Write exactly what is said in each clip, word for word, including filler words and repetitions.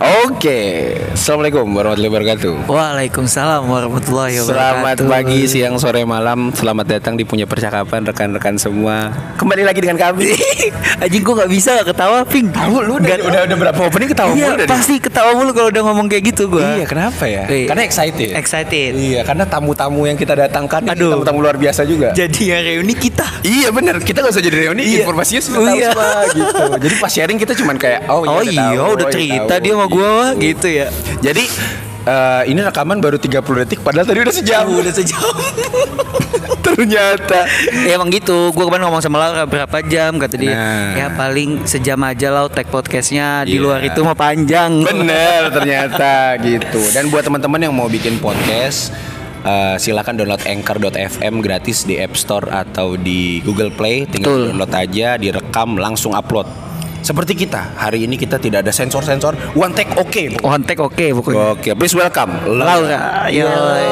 Oke, assalamualaikum warahmatullahi wabarakatuh. Waalaikumsalam warahmatullahi wabarakatuh. Selamat pagi, siang, sore, malam. Selamat datang di Punya Percakapan rekan-rekan semua. Kembali lagi dengan kami. Anjing gua nggak bisa ketawa, Ping. Tahu lu udah, udah udah berapa opening ketawa Iya, mulu dari. pasti ketawa mulu kalau udah ngomong kayak gitu gua. Iya, kenapa ya? Iya. Karena excited. Excited. Iya, karena tamu-tamu yang kita datangkan ini Aduh. tamu-tamu luar biasa juga. Jadi yang reuni kita. Iya benar, kita gak usah jadi reuni, Iya. informasinya sudah Oh, tahu iya. semua gitu. Jadi pas sharing kita cuman kayak oh, Oh iya, iya, udah, tahu, udah oh, cerita tahu, dia sama gua gitu. mah gitu ya. Jadi eh, ini rekaman baru tiga puluh detik padahal tadi udah sejam. Udah sejam. Ternyata. Ya emang gitu. Gua kemarin ngomong sama Laura berapa jam kata dia. Nah. Ya paling sejam aja lah tag podcastnya. Di Iya. luar itu mah panjang. Bener ternyata gitu. Dan buat teman-teman yang mau bikin podcast, uh, silakan download anchor dot f m gratis di App Store atau di Google Play. Tinggal Betul. download aja, direkam, langsung upload. Seperti kita, hari ini kita tidak ada sensor-sensor. One take oke. Okay. One take oke pokoknya. Oke, please welcome Laura. Yo.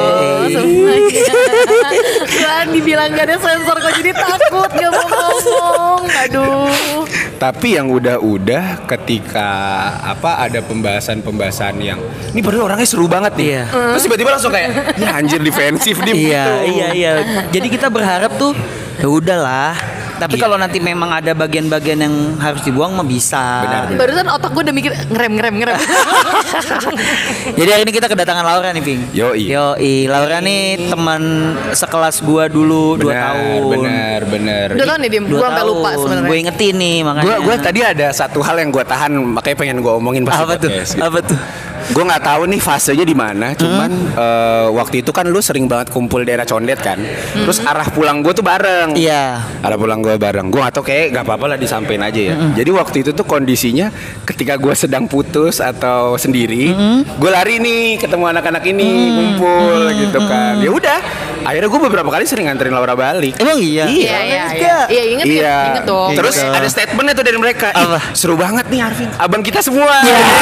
Gua dibilang gak ada sensor kok jadi takut gak mau ngomong. Aduh. Tapi yang udah-udah ketika apa ada pembahasan-pembahasan yang ini padahal orangnya seru banget nih. Iya. Terus tiba-tiba langsung kayak ya anjir defensif nih. Iya, gitu. iya, iya. Jadi kita berharap tuh ya udahlah. Tapi Iya. kalau nanti memang ada bagian-bagian yang harus dibuang mah bisa. Benar, benar. Barusan otak gue udah mikir ngerem ngerem ngerem. Jadi hari ini kita kedatangan Laura nih, Ping. Yoi. Yoi. Laura nih teman sekelas gua dulu dua tahun. Benar, benar. Udah tau nih Dim, Dua gue sampai lupa tahun. sebenarnya. Gue ingetin nih makanya. Gue gue tadi ada satu hal yang gue tahan makanya pengen gue omongin pas apa tuh? podcast, gitu. Apa tuh? Gue nggak tahu nih fasenya di mana. Cuman eh, waktu itu kan lu sering banget kumpul daerah Condet kan. Terus arah pulang gue tuh bareng. Iya. Arah pulang gue bareng. Gue nggak tahu kayak gak apa-apa lah disampein aja ya. Jadi waktu itu tuh kondisinya ketika gue sedang putus atau sendiri, gue lari nih ketemu anak-anak ini kumpul gitu kan. Ya udah. Akhirnya gue beberapa kali sering nganterin Laura balik. Emang iya? Iya iya iya. Iya inget inget Iya. inget dong. Terus Gitu. ada statementnya tuh dari mereka. Ih, Apa? seru banget nih Arvin. Abang kita semua.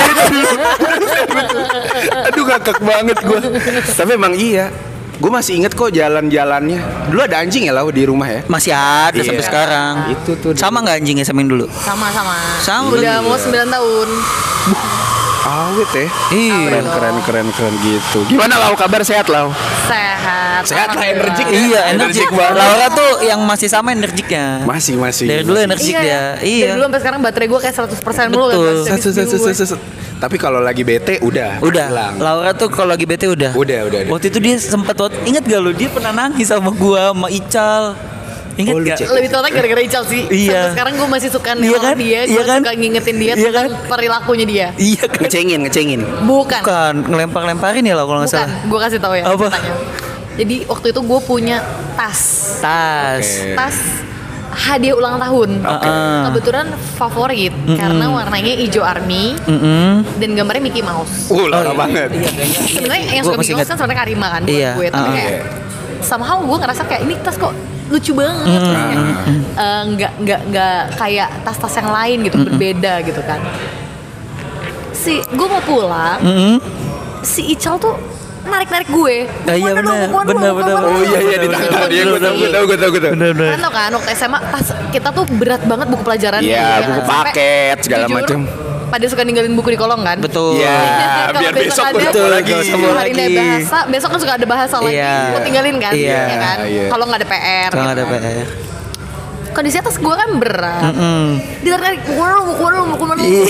Aduh ngakak banget gue. Tapi emang iya. Gue masih inget kok jalan-jalannya. Dulu ada anjing ya Lau di rumah ya. Masih ada Iya. sampai sekarang. Itu tuh. Sama nggak anjingnya sama yang dulu? Sama-sama. Sama. Udah mau sembilan tahun. Awet ya. Iya. Keren keren keren keren gitu. Gimana Lau kabar sehat Lau? Sehat. Sehat lah, Alhamdulillah. energik. Iya, Energik energik banget. Laura tuh yang masih sama energiknya. Masih masih. Dari dulu masih. energik Iya, dia. ya. Iya. Dari dulu sampai sekarang baterai gue kayak seratus persen mulu kan. Betul. Pas habis Set, set, set, gue. set, set. Tapi kalau lagi bete udah. Udah. hilang. Laura tuh kalau lagi bete udah. Udah, udah, udah. Waktu itu dia sempat waktu inget gak lu dia pernah nangis sama gua sama Ical. Ingat Oh, lu gak? cek. Lebih taunya gara-gara Ical sih. Iya. Sampai sekarang gue masih suka Iya nengok kan? dia. Iya Gue kan? suka ngingetin dia Iya kan? tentang perilakunya dia. Iya kan? Ngecengin ngecengin. Bukan. Bukan ngelempar-lemparin ya lah kalau nggak Bukan. salah. Gue kasih tahu ya. Apa? ceritanya. Jadi waktu itu gue punya tas. Tas. Oke. Tas hadiah ulang tahun. Oke. Ah. Kebetulan favorit karena warnanya hijau army Mm-mm. dan gambarnya Mickey Mouse. Uh, lama Oh, iya. banget. Iya, kayaknya. Sebenarnya yang Gua suka masih Mickey Mouse ingat. kan sebenarnya Karima kan buat Iya, gue, tapi ah. kayak somehow gue ngerasa kayak ini tas kok lucu banget, terus kayak, eh, nggak nggak nggak kayak tas-tas yang lain gitu, berbeda gitu kan. Si gue mau pulang, Mm-mm. si Ical tuh narik-narik gue. Ah, iya, Bukan dong, benar. bukan Benar, dong, benar, bukan benar. Oh dong. iya iya di Bener, tangan bener, dia. Gue bener, tahu gue tahu gue tahu gue tahu. Bener-bener. Kan tau kan waktu S M A tas kita tuh berat banget buku pelajaran. Iya, ya buku kan? Sampai, paket, segala jujur, macam. Pada suka ninggalin buku di kolong kan. Betul. Iya, Kalau biar besok ada- gue Betul, lagi. gak usah bawa hari ini lagi. bahasa, besok kan suka ada bahasa lagi. Iya. Lo tinggalin kan, Iya, ya kan? iya. Kalau nggak ada P R. Kalau nggak ada gitu P kan. R. Kondisi atas gue kan berat. Mm-mm. Ditarik buku mana, buku mana, buku mana, Iya.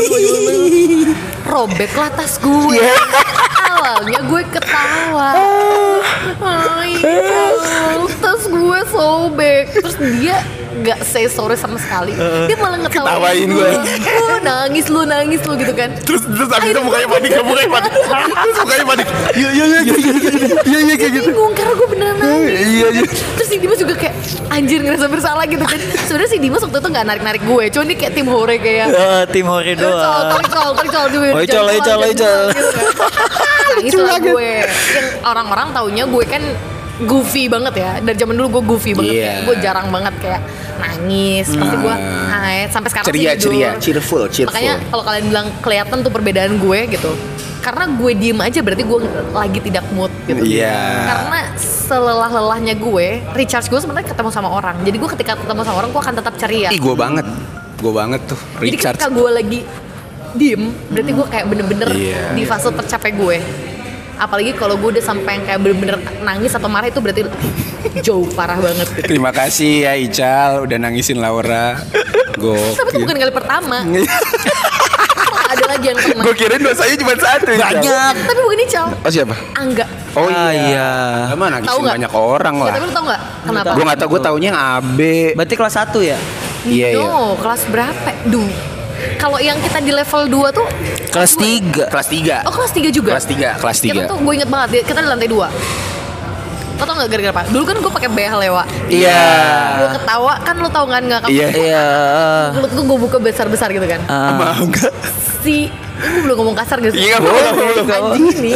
robek lah tas gue. Awalnya gue ketawa. Ay, tas gue sobek. Terus dia gak say sorry sama sekali. Dia malah ngetawain Ketawain gue. Oh, nangis lu, nangis lu gitu kan. Terus terus abis itu mukanya panik, mukanya panik. Terus mukanya panik. Iya iya iya iya iya iya kayak gitu. Bingung karena gue beneran nangis. Iya iya. Terus si Dimas juga kayak anjir ngerasa bersalah gitu kan. Sebenarnya si Dimas waktu itu gak narik-narik gue. Cuma dia kayak tim hore kayak Eh, tim hore Col, doang. tarik col, tarik col juga. Oh, Icol, Icol, Icol. Nangis lah gue. Yang orang-orang taunya gue kan goofy banget ya. Dari zaman dulu gue goofy banget. Iya. Kayak gue jarang banget kayak nangis. Pasti gue hai. Sampai sekarang Ceria sih jujur. ceria, cheerful cheerful. Makanya kalau kalian bilang kelihatan tuh perbedaan gue gitu. Karena gue diem aja berarti gue lagi tidak mood gitu. Iya. Karena selelah-lelahnya gue, recharge gue sebenarnya ketemu sama orang. Jadi gue ketika ketemu sama orang gue akan tetap ceria. Ih gue banget, gue banget tuh. Jadi Richard. ketika gue lagi diem, berarti gue kayak bener-bener Iya. di fase tercapai gue. Apalagi kalau gue udah sampai yang kayak bener-bener nangis atau marah itu berarti jauh parah banget. Terima kasih ya Ical udah nangisin Laura. Gokil. Tapi itu bukan kali pertama. Ada lagi yang pernah. Gue kirain dosanya cuma satu. Ical. Banyak. Tapi bukan Ical. Oh siapa? Angga. Oh Ah, iya. iya. Emang Tahu nangisin nggak? banyak orang Ya, lah. tapi lu tau nggak kenapa? Gue nggak tahu. Gue taunya yang A B. Berarti kelas satu ya? Iya iya. No, kelas berapa? Duh. Kalau yang kita di level dua tuh Kelas tiga. Kelas tiga. Oh kelas tiga juga? Kelas tiga. Kelas tiga. Kita tuh gue inget banget, kita di lantai dua. Lo tau gak gara-gara apa? Dulu kan gue pakai behel ya, Wak. Iya. Gue ketawa kan lo tau kan gak? Iya. Iya. Mulut gue gue buka besar-besar gitu kan. Ah. Mau nggak? Si ini belum ngomong kasar gitu. Iya, boleh, boleh. Anjing ini.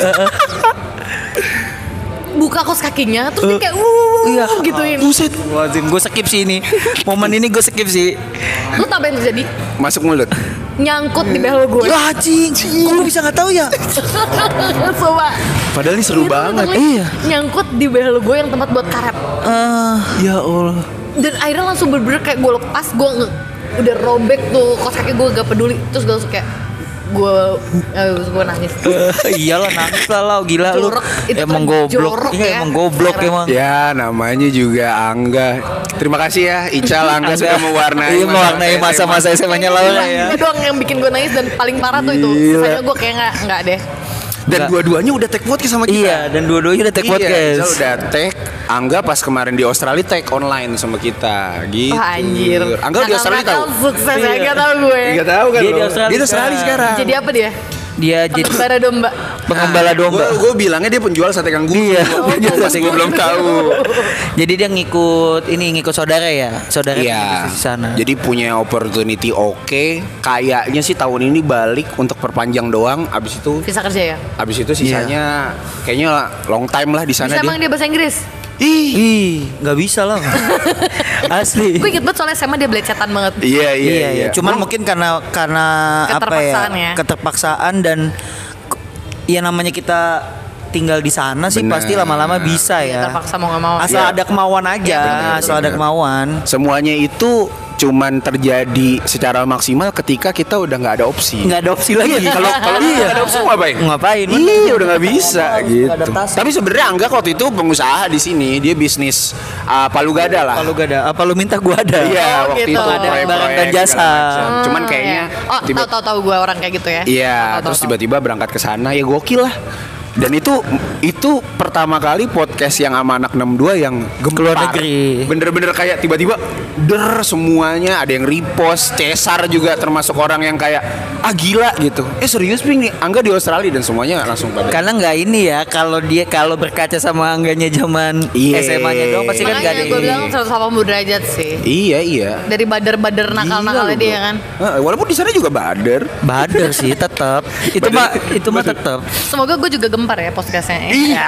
Buka kos kakinya terus dia kayak uh Iya. gituin. Buset. Wazim, gue skip sih ini. Momen ini gue skip sih. Lu tau apa yang terjadi? Masuk mulut. Nyangkut di behel gue. Ya anjing. Kok lu bisa nggak tahu ya? Coba. Padahal ini seru Itu banget. literally Iya. Nyangkut di behel gue yang tempat buat karet. Ah, ya Allah. Dan akhirnya langsung bener-bener kayak gue lepas, gue nge- udah robek tuh kos kaki gue gak peduli. Terus gue langsung kayak gue eh, gue nangis. Iyalah nangis lah lo, gila lu. Jorok, itu Emang kan goblok. jorok Iya ya. emang goblok Parah. emang. Ya namanya juga Angga. Terima kasih ya Ical Angga sudah mewarnai. Iya, mewarnai masa-masa S M A-nya Laura ya. Itu doang yang bikin gue nangis dan paling parah tuh itu. Gila. Sisanya gue kayak nggak nggak deh. Dan Enggak. dua-duanya udah take podcast sama kita. Iya, dan dua-duanya udah take Iya, Ical podcast. udah take. Angga pas kemarin di Australia take online sama kita. Gitu. Wah anjir. Angga di Australia tahu. Nakal-nakal sukses ya, Iya. gak tau gue. Enggak tahu kan Dia lo? di Australia Dia di Australia sekarang. sekarang. Jadi apa dia? Dia jadi Pengembara domba. pengembala domba. Gue bilangnya dia penjual sate kangkung. Iya, penjual sate gue belum tahu. Jadi dia ngikut ini ngikut saudara ya, saudara Iya. di sana. Jadi punya opportunity oke. Kayaknya sih tahun ini balik untuk perpanjang doang. Abis itu, Visa kerja ya? abis itu sisanya kayaknya long time lah di sana Bisa dia. emang dia bahasa Inggris? Ih. Ih, nggak bisa lah. Asli. Gue inget banget soalnya sama dia belecetan banget. Iya iya Iya, iya. iya. Cuman mungkin karena karena apa Keterpaksaan ya? ya. Keterpaksaan dan k- ya namanya kita tinggal di sana sih Benar. pasti lama-lama bisa Iya, ya. terpaksa mau nggak mau. Asal Iya. ada kemauan aja, Iya, benar, asal ada benar. kemauan. Semuanya itu cuman terjadi secara maksimal ketika kita udah nggak ada opsi. Nggak ada opsi lagi. Iya, kalau kalau iya. nggak ada opsi mau ngapain? Ngapain? Iya, udah nggak bisa gitu. Adaptasi. Tapi sebenarnya Angga waktu itu pengusaha di sini, dia bisnis uh, palu gada lah. Kalau gak ada, apa lu minta gua ada? Iya, Oh, waktu gitu. itu Ada proyek-proyek barang dan segala jasa. macam. Cuman Hmm, kayaknya iya. Oh, tiba- tahu tahu tahu gue orang kayak gitu ya. Iya, Tahu, tahu, terus tahu. tiba-tiba berangkat ke sana ya gokil lah. Dan itu itu pertama kali podcast yang sama anak enam dua yang gempar. Keluar negeri. Bener-bener kayak tiba-tiba der semuanya, ada yang repost, Cesar juga termasuk orang yang kayak ah gila gitu. Eh serius Ping nih, Angga di Australia dan semuanya langsung pada. Karena nggak ini ya, kalau dia kalau berkaca sama angganya zaman Iya. S M A-nya doang pasti kan nggak ada. Makanya gue bilang seratus delapan puluh derajat sih. Iya iya. Dari bader-bader nakal-nakalnya Gila lu, dia bro. kan. Eh, walaupun di sana juga bader. Bader sih tetap. Itu Bader. mah itu mah tetap. Semoga gue juga gempar ya podcastnya. Iya.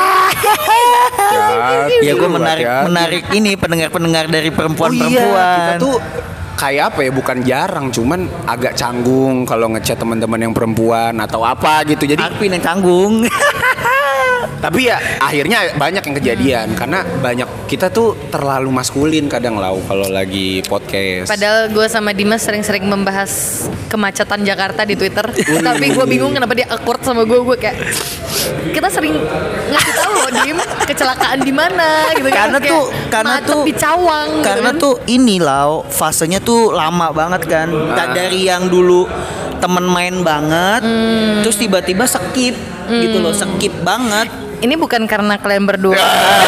Ya gue menarik menarik ini pendengar-pendengar dari Oh iya, perempuan-perempuan. kita tuh kayak apa ya, bukan jarang, cuman agak canggung kalau ngechat teman-teman yang perempuan atau apa gitu. Jadi Arvin yang canggung. tapi ya akhirnya banyak yang kejadian karena banyak kita tuh terlalu maskulin kadang lau kalau lagi podcast. Padahal gue sama Dimas sering-sering membahas kemacetan Jakarta di Twitter. Tapi gue bingung kenapa dia awkward sama gue. Gue kayak kita sering ngasih tahu loh Dim kecelakaan di mana gitu kan. Karena Kayak tuh karena macet tuh di Cawang gitu karena kan. tuh ini lau fasenya tuh lama banget kan. Ah. Dari yang dulu temen main banget, terus tiba-tiba skip gitu loh, skip banget. Ini bukan karena kalian berdua.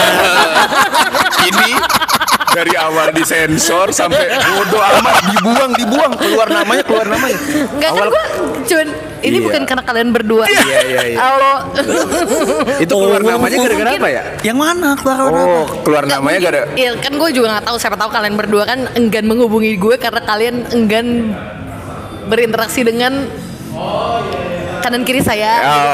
Ini dari awal disensor sampai bodo amat dibuang dibuang keluar namanya keluar namanya. Enggak kan Awal gue cuman ini Iya. bukan karena kalian berdua. Iya, iya, iya. Halo. itu keluar namanya gara-gara apa ya? Yang mana keluar Oh, keluar Nggak, namanya mungkin- gara Iya kan gue juga nggak tahu. Siapa tahu kalian berdua kan enggan menghubungi gue karena kalian enggan berinteraksi dengan kanan kiri saya.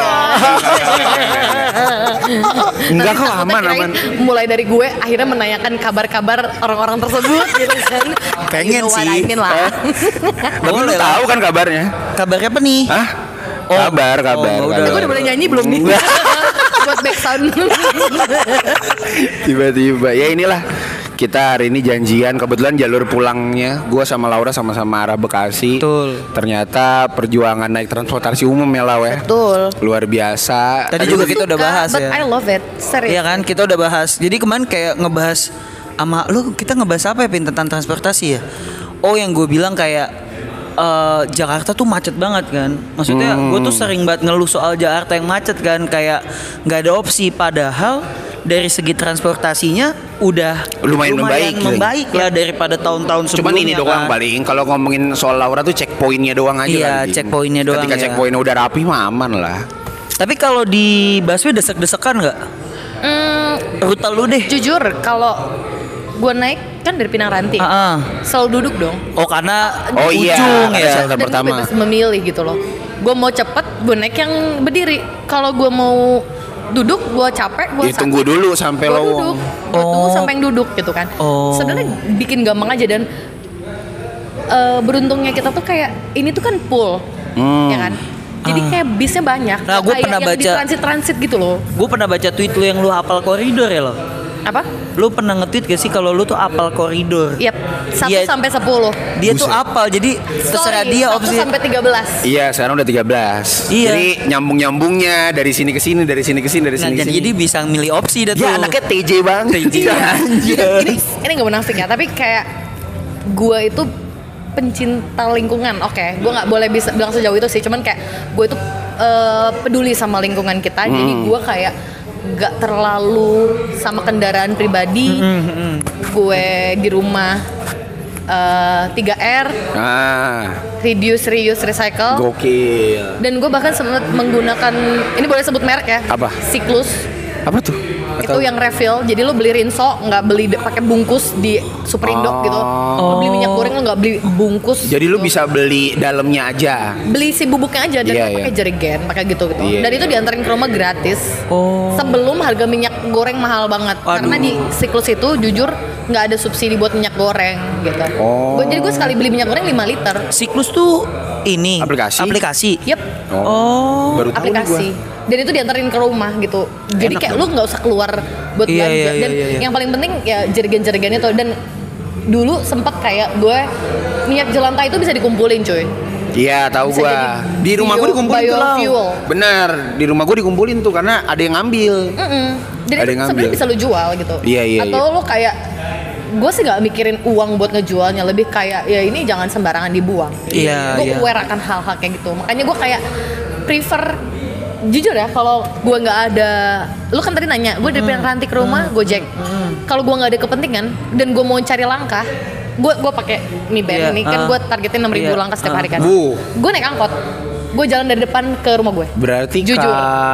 Enggak Tapi kok, takutnya aman, kirain aman. Mulai dari gue akhirnya menanyakan kabar-kabar orang-orang tersebut gitu kan. Pengen You know what sih. I mean lah. Tapi lu Boleh lah. tahu kan kabarnya? Kabarnya apa nih? Hah? Oh. Kabar, kabar, Oh, udah. kabar. Gue udah boleh nyanyi belum nih? Buat back sound. Tiba-tiba ya inilah kita hari ini janjian, kebetulan jalur pulangnya gue sama Laura sama-sama arah Bekasi. Betul. Ternyata perjuangan naik transportasi umum ya Lau ya. Betul. Luar biasa. Tadi juga kita udah Suka, bahas but ya. I love it. Serius. Iya kan, kita udah bahas. Jadi kemarin kayak ngebahas sama lu, kita ngebahas apa ya Pin tentang transportasi ya? Oh, yang gue bilang kayak eh, Jakarta tuh macet banget kan. Maksudnya Hmm. gue tuh sering banget ngeluh soal Jakarta yang macet kan, kayak nggak ada opsi. Padahal dari segi transportasinya udah Lumayan membaik, membaik lah daripada tahun-tahun sebelumnya. Cuman ini doang kan. paling kalau ngomongin soal Laura tuh checkpointnya doang aja. Iya, anjing. checkpointnya doang Ketika ya. checkpointnya udah rapi mah aman lah. Tapi kalau di busway desek-desekan nggak? Hmm, Rute lu deh. jujur kalau gue naik kan dari Pinang Ranti, Ah, ah. selalu duduk dong. Oh karena Oh iya, ujung ada ya. shelter Dan gue pertama. bebas memilih gitu loh. Gue mau cepet, gue naik yang berdiri. Kalau gue mau duduk, gue capek, gue Ya, tunggu dulu sampai gue lowong. duduk, gue tunggu Oh. sampai yang duduk gitu kan. Oh. Sebenarnya bikin gampang aja dan eh, beruntungnya kita tuh kayak ini tuh kan pool, Hmm. ya kan. Jadi Ah. kayak bisnya banyak. Nah, gua kayak pernah yang di baca- transit-transit gitu loh. Gue pernah baca tweet lu yang lu hafal koridor ya lo. Apa? Lu pernah nge-tweet gak sih kalau lu tuh apal koridor? Yap, satu Iya. sampai sepuluh. Dia tuh Buset. apal, jadi terserah Sorry, dia satu opsi. sampai tiga belas. Iya, sekarang udah tiga belas. Iya. Jadi nyambung-nyambungnya dari sini ke sini, dari sini ke sini, dari Nah, sini ke jadi, sini. jadi bisa milih opsi dah tuh. Ya anaknya T J bang. T J. Iya. ini ini nggak munafik ya, tapi kayak gue itu pencinta lingkungan. Oke, gue nggak boleh bisa bilang sejauh itu sih, cuman kayak gue itu eh, peduli sama lingkungan kita. Jadi gue kayak nggak terlalu sama kendaraan pribadi. Gue di rumah eh, tiga R, Ah, reduce, reuse, recycle. gokil. Dan gue bahkan sempat menggunakan, ini boleh sebut merek ya? Apa? Siklus. Apa tuh? Itu yang refill, jadi lu beli rinso nggak beli de- pakai bungkus di Superindo Oh. gitu. Lu beli minyak goreng lu nggak beli bungkus. Jadi lu gitu. bisa beli dalamnya aja. beli si bubuknya aja dan Iya, lu pakai iya. jerigen, pakai gitu gitu. Iya, Dan iya. itu diantarin ke rumah gratis. Oh. Sebelum harga minyak goreng mahal banget. Waduh. Karena di siklus itu jujur nggak ada subsidi buat minyak goreng gitu. Oh. Gua- jadi gue sekali beli minyak goreng lima liter. Siklus tuh ini Aplikasi? Aplikasi. Yep, Oh. Baru tahu nih gua. aplikasi. Dan itu diantarin ke rumah gitu. Jadi kayak lu nggak usah keluar buat Iya, belanja. iya, Dan iya, iya. yang paling penting ya jerigen-jerigen itu. Dan dulu sempet kayak gue minyak jelantah itu bisa dikumpulin cuy. Iya, tahu Bisa gua. jadi Di rumah gua bio- dikumpulin tuh. Lau. biofuel. Bener, di rumah gua dikumpulin tuh karena ada yang ngambil. Mm-mm. Dan Ada itu yang sebenarnya ngambil. bisa lu jual gitu. Iya, iya, Atau iya. lu kayak gue sih nggak mikirin uang buat ngejualnya, lebih kayak ya ini jangan sembarangan dibuang. Iya, Gue iya. aware akan hal-hal kayak gitu. Makanya gue kayak prefer jujur ya kalau gue nggak ada, lu kan tadi nanya gue dari Pinang Ranti ke rumah Gojek. Kalau gue nggak ada kepentingan dan gue mau cari langkah, gue gue pakai Mi Band Iya, ini kan ah. gue targetin enam ribu Iya, langkah setiap ah. hari kan. Bu. Gue naik angkot, gue jalan dari depan ke rumah gue. Berarti Jujur.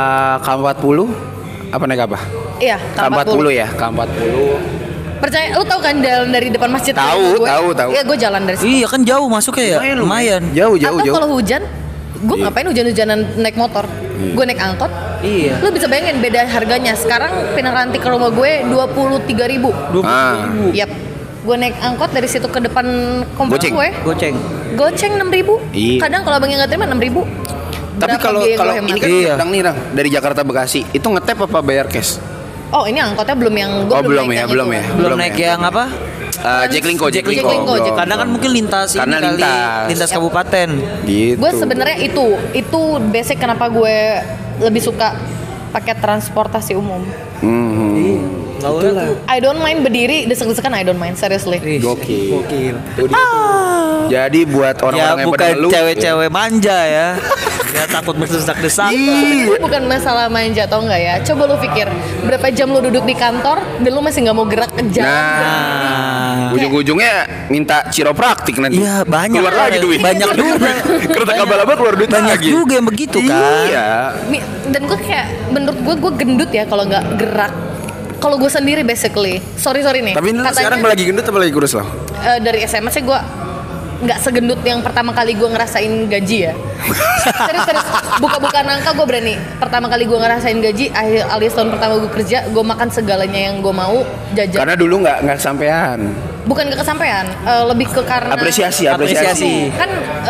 K empat puluh apa naik apa? Iya, K empat puluh ya, K empat puluh. Percaya, lu tahu kan jalan dari depan masjid? ke Tahu, rumah gue? tahu, tahu. Iya, gue jalan dari situ. Iya kan jauh masuknya ya. Lumayan, Lumayan. Jauh, jauh, Atau jauh. kalau hujan, gue Iya. ngapain hujan-hujanan naik motor? Gue naik angkot. Iya. Lu bisa bayangin beda harganya. Sekarang Pinang Ranti ke rumah gue dua puluh tiga ribu. Ah. Yap. Gue naik angkot dari situ ke depan komplek Goceng. gue. Goceng. Goceng enam ribu. Iya. Kadang kalau abangnya nggak terima enam ribu. Tapi kalau kalau ini kan Iya. Rang nih Rang, dari Jakarta Bekasi, itu ngetep apa bayar cash? Oh, ini angkotnya belum yang gue Oh, belum naik ya, yang belum itu. ya. Belum Belum naik ya. yang apa? Eh, Jaklingko, Jaklingko, Jaklingko. Jaklingko. Karena kan mungkin lintas Karena ini kali, lintas. lintas Yap. kabupaten. Gitu. Gue sebenarnya itu itu basic kenapa gue lebih suka pakai transportasi umum. Hmm. Itulah. I don't mind berdiri desek-desekan, I don't mind seriously. Gokil. Gokil. Itu dia tuh. Jadi buat Ya orang-orang yang pada bukan ngeluh, cewek-cewek manja ya. Ya takut berdesak-desak. Iya. Itu bukan masalah manja atau enggak ya. Coba lu pikir berapa jam lu duduk di kantor dan lu masih nggak mau gerak ke jalan. Nah, ujung-ujungnya minta chiropraktik nanti. Iya banyak. Keluar lagi duit. Banyak juga. Kereta kabel-kabel keluar duit Banyak lagi. juga yang begitu kan. Iya. Mi- Dan gue kayak menurut gue gue gendut ya kalau nggak gerak. Kalau gue sendiri basically, sorry sorry nih. Tapi lu Katanya, sekarang lagi gendut apa lagi kurus lo? eh, dari S M A sih gue nggak segendut yang pertama kali gue ngerasain gaji ya. Serius serius. Buka-buka nangka gue berani. Pertama kali gue ngerasain gaji, akhir alias tahun pertama gue kerja, gue makan segalanya yang gue mau, jajan. Karena dulu nggak nggak sampean. Bukan ke kesampean, eh, lebih ke karena Apresiasi, Apresiasi. apresiasi. kan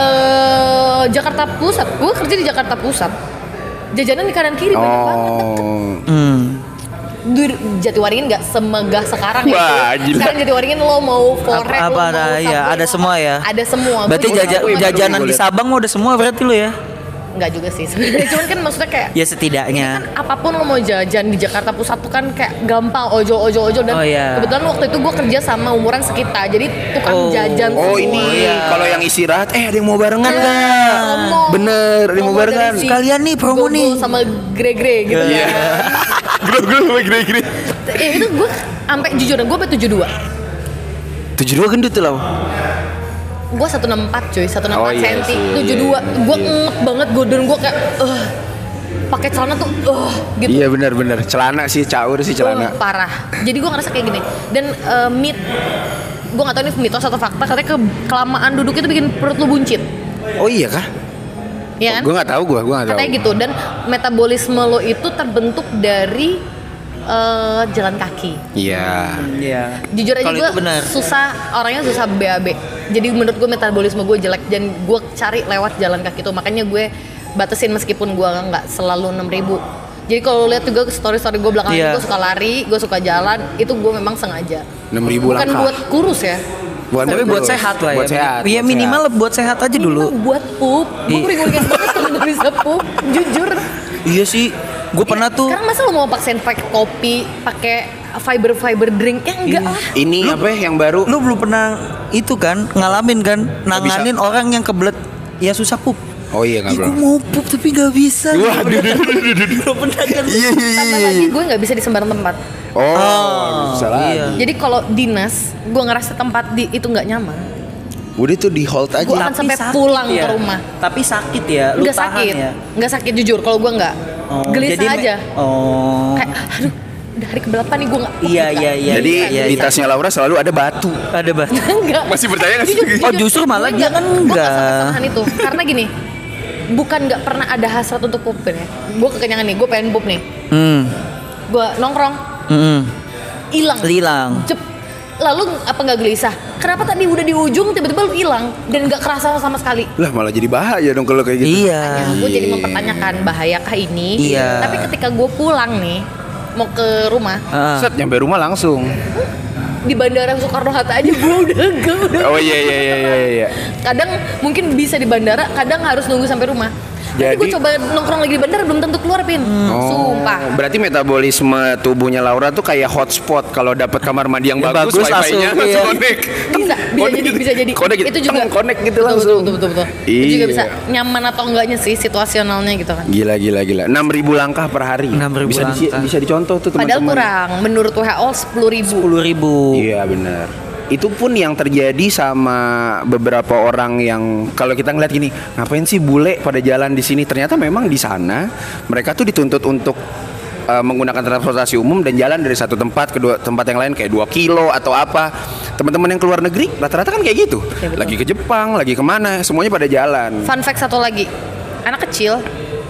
eh, Jakarta Pusat, gue kerja di Jakarta Pusat, jajanan di kanan kiri banyak banget. Oh. Hmm. Dur, Jatiwaringin nggak semegah sekarang ya. Wah, cuy. gila. Sekarang Jatiwaringin lo mau forex, Apa- lo apa mau ada, Subway, ya, ada lo- semua ya? Ada semua. Berarti Gua jaja- juga- jajanan di Sabang mah udah semua berarti lo ya? Nggak juga sih sebenarnya. Cuman kan maksudnya kayak Ya setidaknya. kan apapun lo mau jajan di Jakarta Pusat tuh kan kayak gampang ojol ojol ojol dan Oh, iya. kebetulan waktu itu gue kerja sama umuran sekitar jadi tukang Oh. jajan Oh semua. ini iya. kalau yang istirahat, eh ada yang mau barengan nggak? Promo. Bener, ada yang mau Promo barengan. dari si Sekalian nih, promo Gogo nih. sama gre-gre gitu Iya. ya. Gue-gue sama gini-gini. Ya itu gue sampai jujur gue sampai tujuh dua. Tujuh dua gendut tuh lah. Gue seratus enam puluh empat cuy, seratus enam puluh empat Oh, iya senti, sih, tujuh iya, dua. iya. Gue Iya. ngep banget gue dan gue kayak eh pakai celana tuh eh gitu. Iya benar-benar. Celana sih, caur sih celana. Eh, parah. Jadi gue ngerasa kayak gini. Dan eh, mit gue gak tahu ini mitos atau fakta katanya ke kelamaan duduk itu bikin perut lu buncit. Oh iya kah? Ya kan? Gue nggak tahu, gue gue nggak tahu. Katanya gitu dan metabolisme lo itu terbentuk dari eh, jalan kaki. Iya. Iya. Jujur aja Kalau gue itu benar. susah, orangnya susah B A B. Jadi menurut gue metabolisme gue jelek dan gue cari lewat jalan kaki itu. Makanya gue batasin meskipun gue nggak selalu enam ribu. Jadi kalau lo lihat juga story-story gue belakangan Iya. ini gue suka lari, gue suka jalan, itu gue memang sengaja. enam ribu Bukan langkah. buat kurus ya. Bukan Tapi buat kurus. sehat lah Buat ya. sehat. Iya buat minimal sehat. buat sehat aja dulu. Minimal buat pup. Gue Iya. uring-uringan banget kalau nggak bisa pup. Jujur. Iya sih. Gue pernah tuh. Sekarang masa lo mau paksain pakai kopi, pakai fiber fiber drink? Ya enggak Iya. lah. Ini apa ya yang baru? Lu belum pernah itu kan ngalamin kan nanganin orang yang kebelet ya susah pup. Oh iya nggak Ih, gue belum. mau pup tapi nggak bisa. Wah, aduh, aduh, aduh, aduh, aduh. Belum pernah kan? Iya iya iya. Tambah iya. lagi gue nggak bisa di sembarang tempat. Oh, Oh, bisa lagi. iya. Jadi kalau dinas, gue ngerasa tempat di itu nggak nyaman. Udah tuh di hold aja. Gue akan Tapi sampai sakit pulang ya. ke rumah. Tapi sakit ya. Lu Nggak tahan sakit, ya. nggak sakit jujur. Kalau gue nggak, Oh, gelisah jadi me- aja. Oh. Kayak, aduh, udah hari keberapa nih gue nggak. Iya iya iya. Jadi iya, di iya. tasnya Laura selalu ada batu. ada banget. Enggak. Masih percaya nggak sih? Oh, justru malah Gue dia nggak- kan gue enggak. sama-samahan itu. Karena gini, bukan nggak pernah ada hasrat untuk pup ya. Gue kekenyangan nih, gue pengen pup nih. Hmm. Gue nongkrong, Hmm. hilang. Hilang. Cep. Lalu apa nggak gelisah? Kenapa tadi udah di ujung tiba-tiba lu hilang dan nggak kerasa sama sekali? Lah malah jadi bahaya dong kalau kayak gitu. Iya. Gue jadi mempertanyakan bahayakah ini? Iya. Tapi ketika gue pulang nih mau ke rumah Ah. Set nyampe rumah langsung. di bandara Soekarno Hatta aja gue udah gak udah. Oh iya iya iya iya iya. Kadang mungkin bisa di bandara, kadang harus nunggu sampai rumah. Jadi gue Jadi- coba nongkrong lagi di bandara belum tentu keluar pin. Oh, Sumpah. berarti metabolisme tubuhnya Laura tuh kayak hotspot. Kalau dapat kamar mandi yang Ya, bagus, bagus, wifi-nya langsung, langsung iya. connect. Bisa, bisa Connect jadi, gitu. bisa jadi. Connect gitu. Itu juga Teng, connect gitu betul, langsung. Betul, betul, betul, betul. Itu juga Iya. bisa nyaman atau enggaknya sih situasionalnya gitu kan. Gila gila gila. enam ribu langkah per hari. enam ribu bisa di- langkah. bisa dicontoh tuh Padahal teman-teman. kurang. Menurut W H O sepuluh ribu. sepuluh ribu. Iya benar. Itu pun yang terjadi sama beberapa orang yang kalau kita ngeliat gini, ngapain sih bule pada jalan di sini? Ternyata memang di sana mereka tuh dituntut untuk uh, menggunakan transportasi umum dan jalan dari satu tempat ke dua tempat yang lain kayak dua kilo atau apa. Teman-teman yang keluar negeri rata-rata kan kayak gitu. Ya, betul. Lagi ke Jepang, lagi kemana, semuanya pada jalan. Fun fact satu lagi. Anak kecil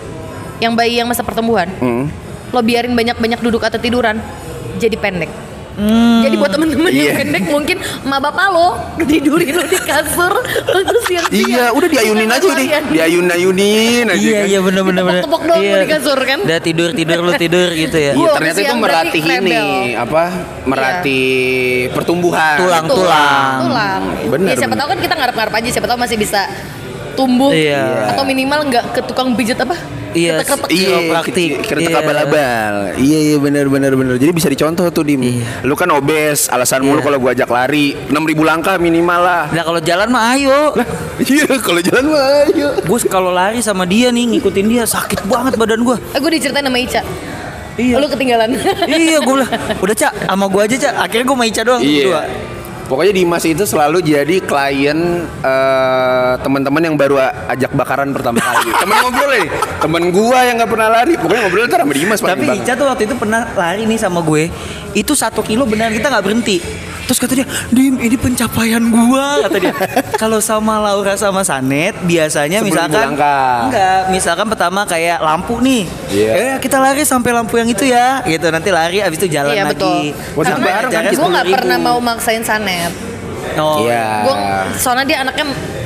yang bayi yang masa pertumbuhan, Hmm. lo biarin banyak-banyak duduk atau tiduran, jadi pendek. Hmm. Jadi buat temen-temen Iya. yang pendek mungkin emak bapak lo tidurin lo di kasur terus siang-siang. Iya, udah diayunin aja udah. Diayun-ayunin aja. Iya kan. iya benar benar benar. Tepok-tepok doang lu di kasur kan. Udah tidur tidur lu tidur gitu ya. Iya, Gua ternyata itu siang meratih berarti ini rebel. apa? Meratih pertumbuhan. Tulang. Tulang. Tulang. Bener, Ya, siapa bener. tahu kan kita ngarep-ngarep aja, siapa tahu masih bisa tumbuh Iya. atau minimal nggak ke tukang pijat apa? Iya, Ketek-ketek. Iya, Praktik. kereta Iya. abal-abal. Iya, iya benar benar benar. Jadi bisa dicontoh tuh Dim. Iya. Lu kan obes, alasan mulu Iya. kalau gua ajak lari enam ribu langkah minimal lah. Nah kalau jalan mah ayo. Iya, kalau jalan mah ayo. Gue kalau lari sama dia nih ngikutin dia sakit banget badan gue. Eh, gue diceritain sama Ica. Iya. Lu ketinggalan. Iya gue bilang udah Cak sama gue aja Cak. Akhirnya gue sama Ica doang berdua. Pokoknya Dimas itu selalu jadi klien eh, teman-teman yang baru a- ajak bakaran pertama kali. Temen ngobrol nih, temen gua yang nggak pernah lari. Pokoknya ngobrol ntar sama Dimas paling Tapi banget. Ica tuh waktu itu pernah lari nih sama gue. Itu satu kilo benar kita nggak berhenti. Terus kata dia, Dim ini pencapaian gua kata dia. Kalau sama Laura sama Sanet biasanya Sebelum misalkan langkah. enggak, misalkan pertama kayak lampu nih. Iya. Eh kita lari sampai lampu yang itu ya. Gitu nanti lari abis itu jalan Iya lagi. betul. Waktu itu Karena bareng kan, gue sepuluh nggak ribu. pernah mau maksain Sanet. Oh. Iya. Gue soalnya dia anaknya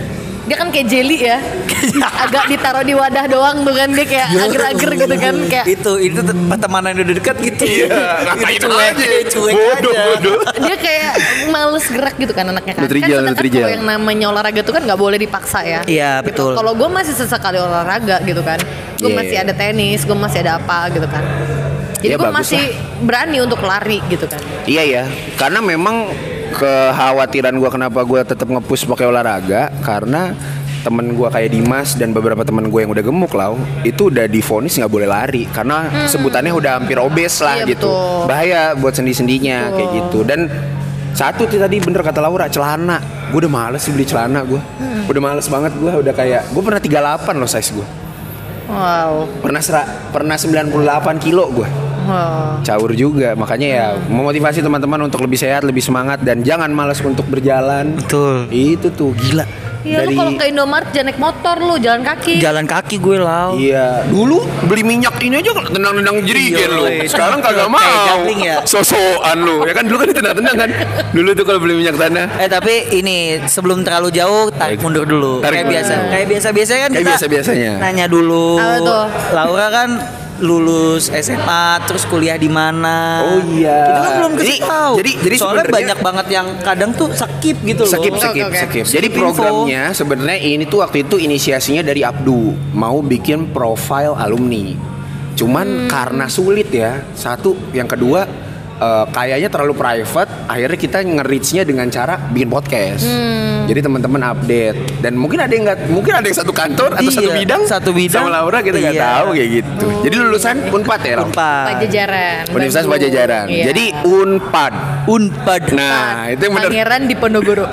dia kan kayak jelly ya. Agak ditaruh di wadah doang tuh kan dia kayak ager-ager gitu kan kayak. Itu itu pertemanan yang udah dekat gitu. Iya, ngapain Gitu, cuek, aja. cuek Bodoh, aja. bodoh. Dia kayak males gerak gitu kan anaknya kan. Nutrijel, Kan sedangkan Nutrijel. kalau yang namanya olahraga tuh kan nggak boleh dipaksa ya. Iya, Gitu. betul. Kalau gue masih sesekali olahraga gitu kan. Gue Iya, masih iya. ada tenis, gue masih ada apa gitu kan. Jadi Ya, gue bagus masih berani untuk lari gitu kan. Iya ya, karena memang kekhawatiran gue kenapa gue tetap nge-push pakai olahraga karena temen gue kayak Dimas dan beberapa temen gue yang udah gemuk lau itu udah divonis nggak boleh lari karena sebutannya udah hampir obes lah Iya, gitu, betul. bahaya buat sendi-sendinya Betul. kayak gitu. Dan satu tuh tadi bener kata Laura, celana gue udah males sih beli celana gue, udah males banget gue, udah kayak gue pernah tiga puluh delapan loh size gue, Wow. pernah sera, pernah sembilan puluh delapan kilo gue. Wow. Caur juga, makanya ya memotivasi teman-teman untuk lebih sehat, lebih semangat dan jangan malas untuk berjalan. Betul. Itu tuh gila. Iya lu kalau ke Indomaret jangan naik motor lu, jalan kaki. Jalan kaki gue lau. Iya, dulu beli minyak ini aja tendang-tendang jerigen Iya, lu. weh. Sekarang kagak Kayak mau. gambling ya? Sosokan lu. Ya kan dulu kan ditendang-tendang kan. Dulu tuh kalau beli minyak tanah. Eh tapi ini sebelum terlalu jauh tarik mundur dulu. Tarik kayak mundur. biasa, kayak biasa-biasa kan Kayak kita biasa-biasanya. nanya dulu. Apa tuh? Laura kan lulus S M A terus kuliah di mana? Oh iya. Kita kan belum kasih Jadi- tahu. jadi- jadi soalnya sebenarnya- banyak banget yang kadang tuh skip gitu loh. Skip, skip, Oke, oke. skip. Skip Jadi info. programnya sebenarnya ini tuh waktu itu inisiasinya dari Abdu mau bikin profile alumni. Cuman karena sulit ya. Satu, yang kedua eh, kayaknya terlalu private. Akhirnya kita nge-reach-nya dengan cara bikin podcast. Jadi teman-teman update dan mungkin ada yang nggak, mungkin ada yang satu kantor atau Iya, satu bidang, satu bidang. sama Laura kita nggak Iya. tahu kayak gitu. Jadi lulusan Unpad ya, Laura? Unpad. Pajajaran. Universitas Bandung. Pajajaran. Iya. Jadi Unpad. Unpad. Nah, itu yang benar. Pangeran di Ponorogo.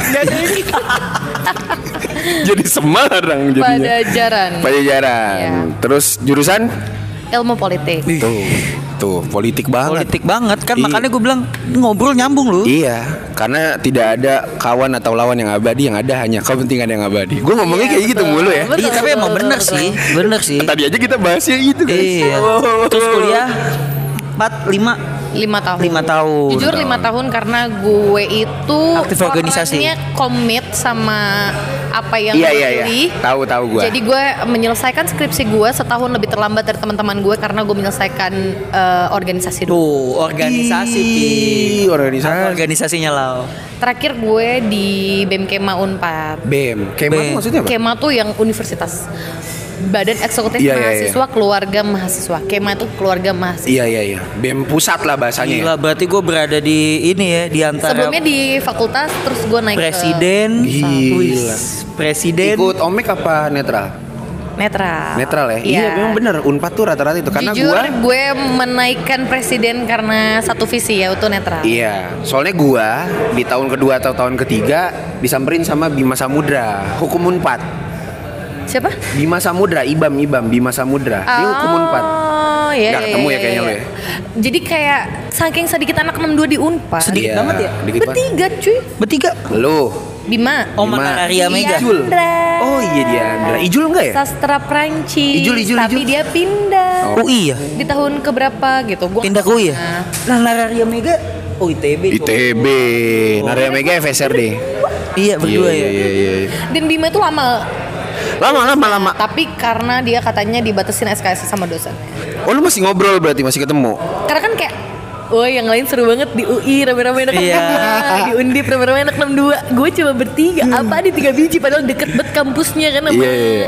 Jadi Semarang jadinya. Pajajaran. Pajajaran. Iya. Terus jurusan Ilmu politik. tuh, tuh politik banget. Politik banget kan, Iya. makanya gue bilang ngobrol nyambung lu. Iya, karena tidak ada kawan atau lawan yang abadi, yang ada hanya kepentingan yang abadi. Gue ngomongnya Iya, kayak gitu betul. mulu ya. Betul, Iya tapi betul, emang betul, bener betul. sih, bener sih. Tadi aja kita bahasnya itu guys. Iya. Oh. Terus kuliah empat lima Lima tahun. lima tahun. Jujur lima tahun karena gue itu Aktif organisasi. orangnya komit sama apa yang Iya, gue iya, iya. pilih. Tahu, tahu gue. Jadi gue menyelesaikan skripsi gue setahun lebih terlambat dari teman-teman gue karena gue menyelesaikan eh, organisasi dulu. Tuh organisasi Pi. Ih, organisasi. Apa organisasinya lau. Terakhir gue di B M Kema Unpad. B E M. Kema B E M. itu maksudnya apa? Kema tuh yang universitas. Badan Eksekutif Iya, iya, Mahasiswa Keluarga Mahasiswa. Kema itu keluarga mahasiswa. Iya, iya, iya. B E M pusat lah bahasanya. Gila berarti gue berada di ini ya di antara Sebelumnya di fakultas terus gue naik presiden, Gila. Wis, presiden, Ikut Omek apa netral? ke netral. Netral ya? Iya, memang bener. Unpad tuh rata-rata itu. Karena Jujur gua gue menaikkan presiden karena satu visi yaitu netral. Iya, soalnya gua di tahun kedua atau tahun ketiga disamperin sama Bima Samudra, hukum Unpad. Siapa? Bima Samudra, Ibam, Ibam, Bima Samudra. Dia hukum Unpad. Oh, iya. Nggak iya, ketemu ya iya, kayaknya iya. lo ya? Jadi kayak saking sedikit anak enam dua di Unpad. Sedikit Iya, banget ya? dikit banget. Bertiga cuy. bertiga. Lu. Bima. Oh Bima. mana Arya Mega. Ijul. Diandra. Oh iya Diandra. Ijul enggak ya? Sastra Prancis. Ijul, Ijul, Tapi Ijul. dia pindah. Oh. U I ya? Di tahun keberapa gitu. Gua Pindah ke U I ya? Nah, Nah, Nara Arya Mega oh I T B. I T B. Narya Mega F S R D. Iya berdua Iya, ya. iya, iya, iya. Dan Bima itu lama. Lama, lama, lama. Tapi karena dia katanya dibatasin S K S sama dosen. Oh lu masih ngobrol berarti, masih ketemu? Karena kan kayak oh yang lain seru banget di U I rame-rame anak Iya. enam dua, di Undip rame-rame anak enam dua. Gue cuma bertiga, apa di tiga biji padahal deket banget kampusnya kan sama Iya, iya, iya.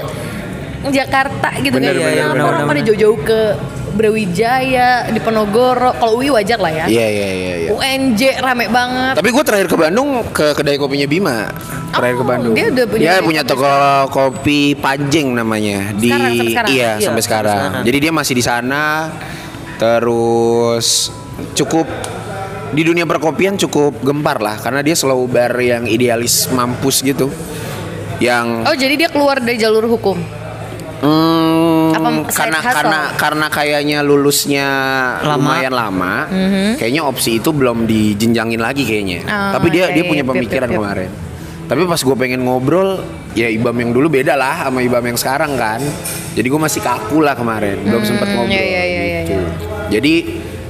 Jakarta gitu Bener, kan. bener, Kenapa bener, orang bener. pada jauh-jauh ke Brawijaya, di Penogoro. Kalau U I wajar lah ya. Iya, iya, iya, iya. U N J rame banget. Tapi gue terakhir ke Bandung ke kedai kopinya Bima. Terakhir ke Oh, Bandung. dia udah punya Dia kedai punya kopi toko kopi Panjeng namanya di Sekarang, sampai sekarang? iya Iya, sampai sampai sekarang. sekarang. Jadi dia masih di sana. Terus cukup di dunia perkopian cukup gempar lah karena dia slow bar yang idealis mampus gitu. Yang Oh jadi dia keluar dari jalur hukum. Hmm, Apa side karena hustle? karena karena kayaknya lulusnya Lama. lumayan lama, kayaknya opsi itu belum dijenjangin lagi kayaknya. Oh, Tapi dia iya, dia punya iya, pemikiran yep, yep, yep. kemarin. Tapi pas gue pengen ngobrol, ya Ibam yang dulu beda lah sama Ibam yang sekarang kan. Jadi gue masih kaku lah kemarin, belum sempat ngobrol. iya, iya, iya, gitu. iya. Jadi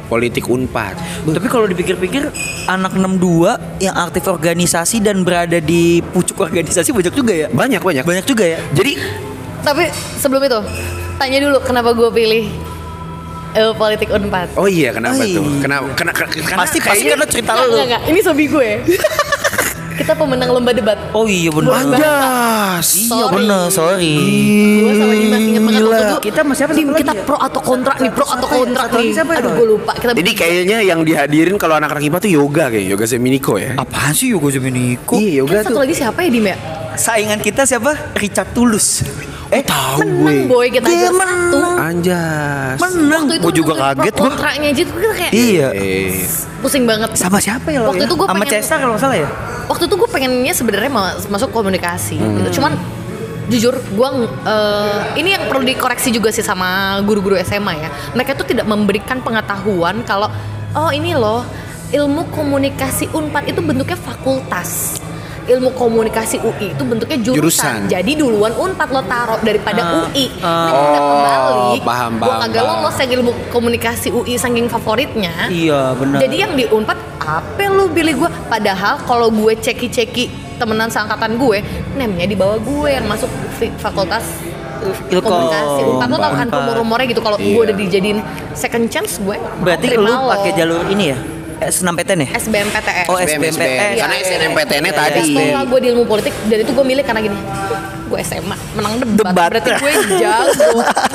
politik Unpad. Tapi kalau dipikir-pikir anak enam dua yang aktif organisasi dan berada di pucuk organisasi banyak juga ya. Banyak banyak. Banyak juga ya. Jadi Tapi sebelum itu, tanya dulu kenapa gue pilih eh, politik Unpad. oh iya kenapa Oh iya. tuh? Kenapa? Kena, karena Pasti pasti kayaknya- karena cerita Enggak, lu. enggak, enggak. Ini sobi gue. Kita pemenang lomba debat. Oh iya benar. Bulan Anjas. Iya Sorry. benar, sorry. Gue sama Dimas inget banget waktu itu. Kita sama siapa Tim satu kita lagi ya? pro atau kontra nih, pro atau kontra Satu lagi nih. siapa ya? Aduh gue lupa. Kita Jadi kayaknya yang dihadirin kalau anak-anak I P A tuh yoga kayak yoga Seminiko ya. Apaan sih Yogo Zemeniko? Iya yoga Kan satu tuh. lagi siapa ya Dim ya? Saingan kita siapa? Richard Tulus. Eh tahu Menang gue. boy kita Dia aja satu. Anjas. Menang. Waktu itu Gue juga ngomongin kaget pro gue. kontranya aja tuh kita kayak Iya. Eh. pusing banget. Sama siapa ya lo? Waktu ya? itu gua sama pengen- Cesar kalau nggak salah ya. Waktu itu gue pengennya sebenarnya ma- masuk komunikasi Hmm. gitu. Cuman jujur gue eh, ini yang perlu dikoreksi juga sih sama guru-guru S M A ya. Mereka tuh tidak memberikan pengetahuan kalau oh ini loh ilmu komunikasi Unpad itu bentuknya fakultas. Ilmu komunikasi U I itu bentuknya jurusan. Jurusan. Jadi duluan Unpad lo taruh daripada Ah, U I. Ini ah. udah Oh, kebalik. paham, Gue paham, kagak paham. lolos yang ilmu komunikasi U I saking favoritnya. Iya benar. Jadi yang di Unpad apa lu pilih gue? Padahal kalau gue ceki-ceki temenan seangkatan gue, namanya di bawah gue yang masuk fi- fakultas Ilkom. komunikasi. Unpad lo tau kan Unpad. rumor-rumornya gitu kalau Iya. gue udah dijadiin second chance gue nggak mau Berarti terima lu lo. pakai jalur ini ya? Eh, Senam P T N ya? S B M P T N. Oh, S B M, S B M P T N. Karena S N M P T N-nya Iya, tadi. iya. Setelah gue di ilmu politik dan itu gue milih karena gini, gue S M A menang debat, Debat. berarti gue jago,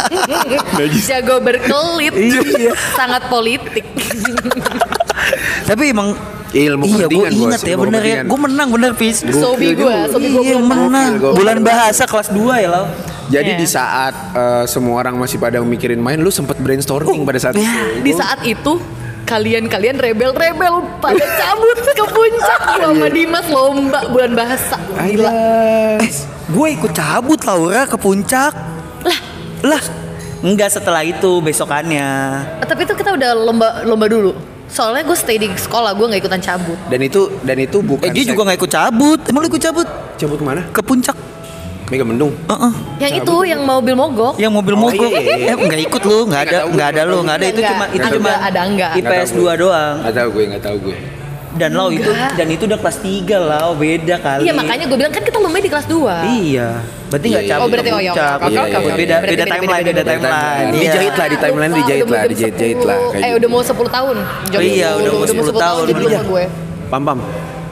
jago berkelit, Iya. sangat politik. Tapi emang Ilmu iya, gue kepentingan, Bos. ingat ya Ilmu bener ya. kepentingan. Gue menang bener Pis. Sobi gue, sobi gue Iya bulan menang. Gokil, gokil. Bulan bahasa kelas dua ya lo. Jadi Iya. di saat eh, semua orang masih pada mikirin main, lu sempet brainstorming pada saat itu. Di saat itu kalian-kalian rebel-rebel pada cabut ke puncak gua sama Dimas lomba bulan bahasa. Gila. Gue ikut cabut Laura ke puncak. Lah, Lah, enggak setelah itu besokannya. tapi itu kita udah lomba lomba dulu. Soalnya gue stay di sekolah, gue nggak ikutan cabut. Dan itu dan itu bukan Eh dia sek- juga nggak ikut cabut. Emang lu ikut cabut cabut mana? ke puncak? Mega Mendung. Heeh. Yang itu yang mobil mogok. Yang mobil Oh, mogok. iya, iya. Eh enggak ikut lu, enggak ada, Nggak tahu enggak ada gue. lu, enggak ada itu Nggak, cuma itu ada, cuma ada enggak. I P S dua doang. Nggak tahu gue, nggak tahu gue. Dan lo itu dan itu udah kelas tiga lah, oh, beda kali. Iya makanya gue bilang kan kita lomba di kelas dua. Iya. Berarti enggak Iya, cabut. oh, berarti ke oh, iya, puncak. oke, oke, Iya, oke, iya. oke. Beda Berarti beda beda, timeline, beda, beda beda. timeline. Iya. Dijahit lah di timeline, Lupa, dijahit udah lah, mau jam dijahit jahit lah sepuluh. kayak Eh gitu. udah mau sepuluh tahun. Oh iya, udah mau sepuluh tahun. jadi lupa Iya. gue. Pam pam.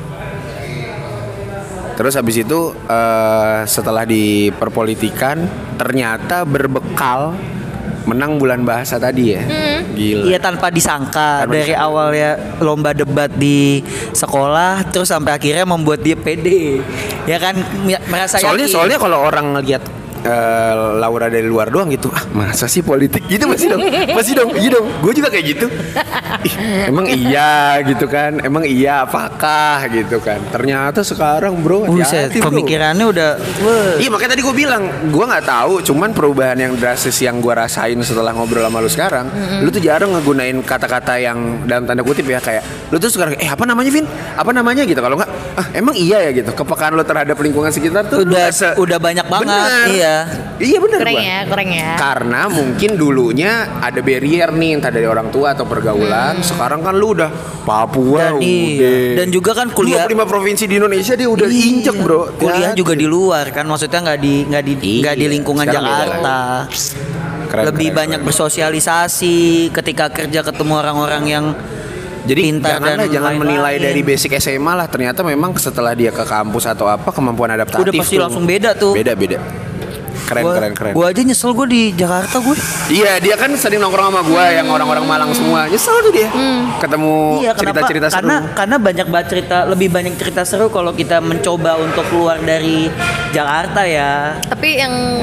Terus habis itu eh, setelah di perpolitikan ternyata berbekal menang bulan bahasa tadi ya. Gila. Iya tanpa disangka Tanpa dari disangka. awal ya lomba debat di sekolah terus sampai akhirnya membuat dia pede. Ya kan mi- merasa Soalnya yakin. soalnya kalau orang ngeliat eh, Laura dari luar doang gitu, ah masa sih politik gitu masih dong, masih dong, iya dong, gue juga kayak gitu. Ih, emang iya gitu kan, emang iya apakah gitu kan. Ternyata sekarang bro, Buset, hati-hati, bro. pemikirannya udah wah. Iya makanya tadi gue bilang, gue nggak tahu, cuman perubahan yang drastis yang gue rasain setelah ngobrol sama lu sekarang, lu tuh jarang ngegunain kata-kata yang dalam tanda kutip ya kayak, lu tuh sekarang, eh apa namanya Vin, apa namanya gitu, kalau nggak, ah emang iya ya gitu, kepekaan lu terhadap lingkungan sekitar tuh lu udah nggak se- udah banyak banget. Bener. Iya. Iya bener Kurang gua. ya, kurang ya. Karena mungkin dulunya ada barrier nih entah dari orang tua atau pergaulan. Sekarang kan lu udah Papua Dan, udah. iya. Dan juga kan kuliah- dua puluh lima provinsi di Indonesia dia udah Iya. injek, Bro. Kuliah Hati-hati. juga di luar kan, maksudnya nggak di nggak di Iya, nggak di lingkungan sekarang beda Jakarta. Keren, Lebih keren, banyak keren. bersosialisasi ketika kerja ketemu orang-orang yang Jadi pintar janganlah dan jangan lain-lain. menilai dari basic S M A lah. Ternyata memang setelah dia ke kampus atau apa kemampuan adaptatif Udah pasti tuh langsung beda tuh. Beda beda. Keren Gua- keren keren. Gua aja nyesel gue di Jakarta gue. Iya dia kan sering nongkrong sama gua yang orang-orang Malang semua. Nyesel tuh dia. Ketemu Iya, kenapa? cerita-cerita seru. Karena karena banyak banget cerita, lebih banyak cerita seru kalau kita mencoba untuk keluar dari Jakarta ya. Tapi yang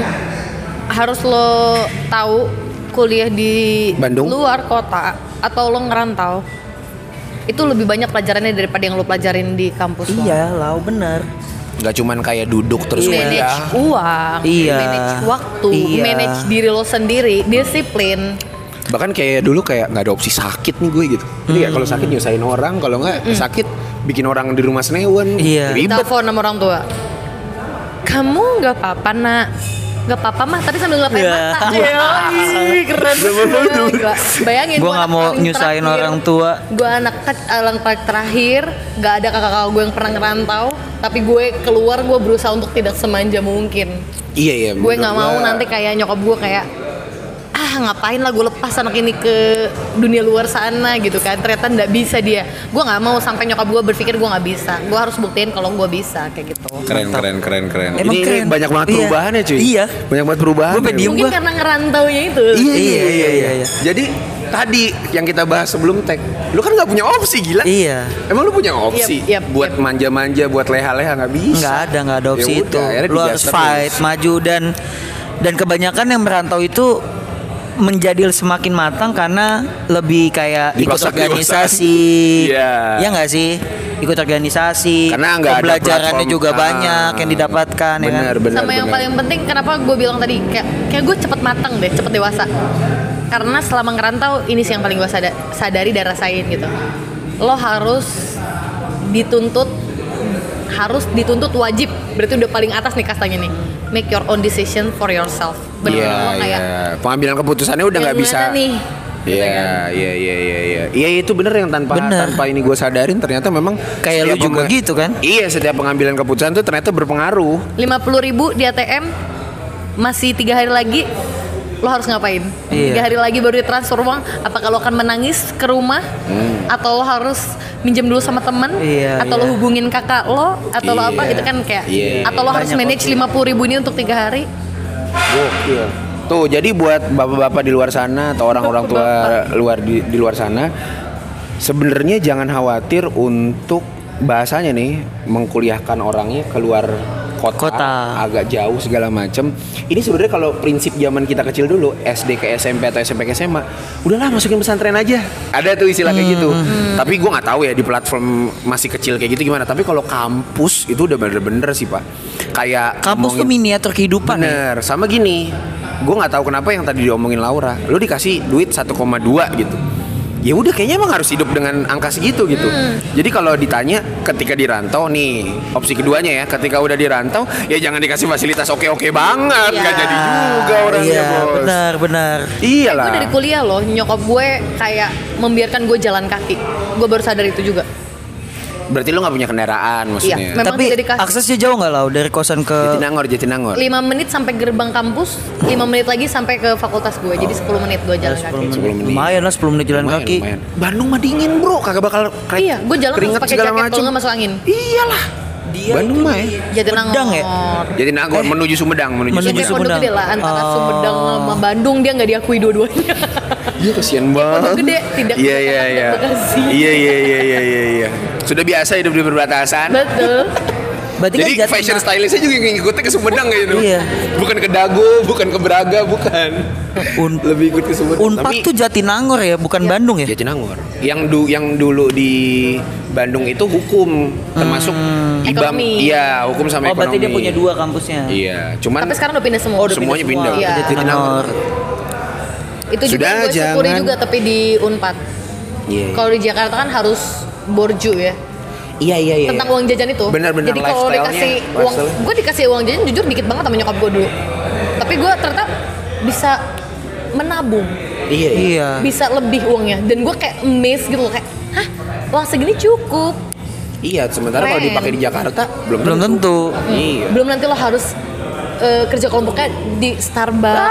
harus lo tahu kuliah di Bandung? luar kota atau lo ngerantau itu lebih banyak pelajarannya daripada yang lo pelajarin di kampus lo. Iya, lau bener. Nggak cuman kayak duduk terus Iya. Manage kuliah. uang, Iya. manage waktu, Iya. manage diri lo sendiri, disiplin. Bahkan kayak dulu kayak nggak ada opsi sakit nih gue gitu. Jadi ya kalau sakit nyusahin orang, kalau nggak sakit bikin orang di rumah senewen. Iya. Ribet. Telepon sama orang tua. Kamu nggak apa-apa nak? nggak apa-apa mah, tapi sambil ngelapain Iya. mata. Yoi, keren. Gila. Bayangin Gue gua nggak anak mau paling nyusahin terakhir. orang tua. Gue anak ke- anak paling terakhir, nggak ada kakak-kakak gue yang pernah ngerantau, tapi gue keluar, gue berusaha untuk tidak semanja mungkin. Iya iya. Gue menurut nggak mau gua- nanti kayak nyokap gue kayak ah ngapain lah gue lepas anak ini ke dunia luar sana gitu kan, ternyata nggak bisa dia. Gue nggak mau sampai nyokap gue berpikir gue nggak bisa. Gue harus buktiin kalau gue bisa kayak gitu. Keren keren keren keren. Emang ini, keren. ini banyak banget Iya. perubahannya cuy. Iya. Banyak banget perubahan. Gua pengen diem. Mungkin gua- karena ngerantaunya itu. Iya Iya, iya iya, iya. iya. Jadi tadi yang kita bahas sebelum tag, lu kan nggak punya opsi gila. Iya. Emang lu punya opsi Yep, yep, buat yep. manja-manja, buat leha-leha nggak bisa. Nggak ada, nggak ada opsi Ya itu. udah, akhirnya Lu digas harus terus. fight, maju dan dan kebanyakan yang merantau itu menjadi semakin matang karena lebih kayak ikut Dipaksa organisasi. Iya. Ya nggak sih? Ikut organisasi. Karena nggak ada pembelajarannya platform. juga Ah, banyak yang didapatkan ya kan. Benar benar. Sama yang benar. paling penting kenapa gue bilang tadi kayak kayak gue cepet matang deh, cepet dewasa. Karena selama ngerantau ini sih yang paling gue sada- sadari dan rasain gitu. Lo harus dituntut harus dituntut wajib, berarti udah paling atas nih kastanya nih. Make your own decision for yourself. Bener Iya lo kayak iya. Pengambilan keputusannya udah yang nggak bisa. mana nih? Gitu Iya, kan. iya, iya, iya, iya. Iya itu bener yang tanpa Bener. tanpa ini gue sadarin ternyata memang Kayak lu setiap juga penga- gitu kan? Iya, setiap pengambilan keputusan tuh ternyata berpengaruh. lima puluh ribu di A T M masih tiga hari lagi lo harus ngapain? Iya. Tiga hari lagi baru ditransfer uang. Apakah lo akan menangis ke rumah? Atau lo harus minjem dulu sama temen? Iya, atau iya. lo hubungin kakak lo? Atau lo Iya. apa? Itu kan kayak. Iya. Atau lo harus Banyak manage opsi. lima puluh ribu ini untuk tiga hari? Gokil. Tuh, jadi buat bapak-bapak di luar sana atau orang-orang tua luar di, di luar sana, sebenarnya jangan khawatir untuk bahasanya nih mengkuliahkan orangnya keluar kota, Kota. agak jauh segala macem. Ini sebenarnya kalau prinsip zaman kita kecil dulu, S D ke S M P atau S M P ke S M A, udahlah masukin pesantren aja. Ada tuh istilah kayak gitu. Tapi gue nggak tahu ya di platform masih kecil kayak gitu gimana. Tapi kalau kampus itu udah bener-bener sih pak. Kayak Kampus tuh ngomongin- miniatur kehidupan ya. Bener, sama gini. Gue nggak tahu kenapa yang tadi diomongin Laura, lu dikasih duit satu koma dua gitu. Ya udah kayaknya emang harus hidup dengan angka segitu gitu. Jadi kalau ditanya ketika dirantau nih, opsi keduanya ya, ketika udah dirantau ya jangan dikasih fasilitas oke-oke banget, Iya. nggak jadi juga orangnya Iya, bos. benar, benar. Iyalah. Gue dari kuliah loh, nyokap gue kayak membiarkan gue jalan kaki. Gue baru sadar itu juga. Berarti lu nggak punya kendaraan maksudnya. Iya, memang Tapi tidak dikasih. aksesnya jauh nggak Lau dari kosan ke Jatinangor, Jatinangor. lima menit sampai gerbang kampus, lima menit lagi sampai ke fakultas gue. Jadi sepuluh menit gue jalan kaki. sepuluh menit. Lumayan lah sepuluh menit jalan Lumayan, kaki. lumayan. Bandung mah dingin bro, kagak bakal kre- Iya, gue jalan harus keringet pakai segala jaket kalau macem. nggak masuk angin. Iyalah. Dia Bandung mah ya. Jatinangor. Sumedang ya? Jatinangor menuju Sumedang, menuju, Menuju Jadi Sumedang. pondok Sumedang. gede lah antara Oh. Sumedang sama Bandung, dia nggak diakui dua-duanya. Iya kasihan banget. Pondok gede, tidak Iya iya tidak iya. Bekasi. Iya iya iya iya iya iya. Sudah biasa hidup di perbatasan. Betul. Berarti Jadi kan Jatinang- fashion stylistnya juga ngikutnya ke Sumedang gitu. Iya. Bukan ke Dago, bukan ke Braga, bukan. Un- Lebih ikut ke Sumedang. Unpad tuh Jatinangor ya, bukan Bandung ya? Jatinangor. Yang du yang dulu di Bandung itu hukum, termasuk I B A M. Ekonomi. Iya, hukum sama Oh, ekonomi. berarti dia punya dua kampusnya. Iya, cuman Tapi sekarang udah pindah semua. Oh, udah semuanya pindah pindah. semua. Iya. Jatinangor. Itu juga Sudah, gue syukuri jangan. juga tapi di Unpad. Iya. Kalau di Jakarta kan harus borju ya. Iya iya iya. Tentang uang jajan itu. Benar-benar Jadi kalau lifestyle-nya, dikasih uang, lifestyle-nya. gue dikasih uang jajan jujur dikit banget sama nyokap gue dulu. Tapi gue ternyata bisa menabung, Iya iya. Iya. bisa lebih uangnya. Dan gue kayak amazed gitu loh, kayak, hah, uang segini cukup. Iya, sementara kalau Keren. dipakai di Jakarta belum Belum tentu. Iya. Belum nanti lo harus eh, kerja kelompoknya di Starbucks.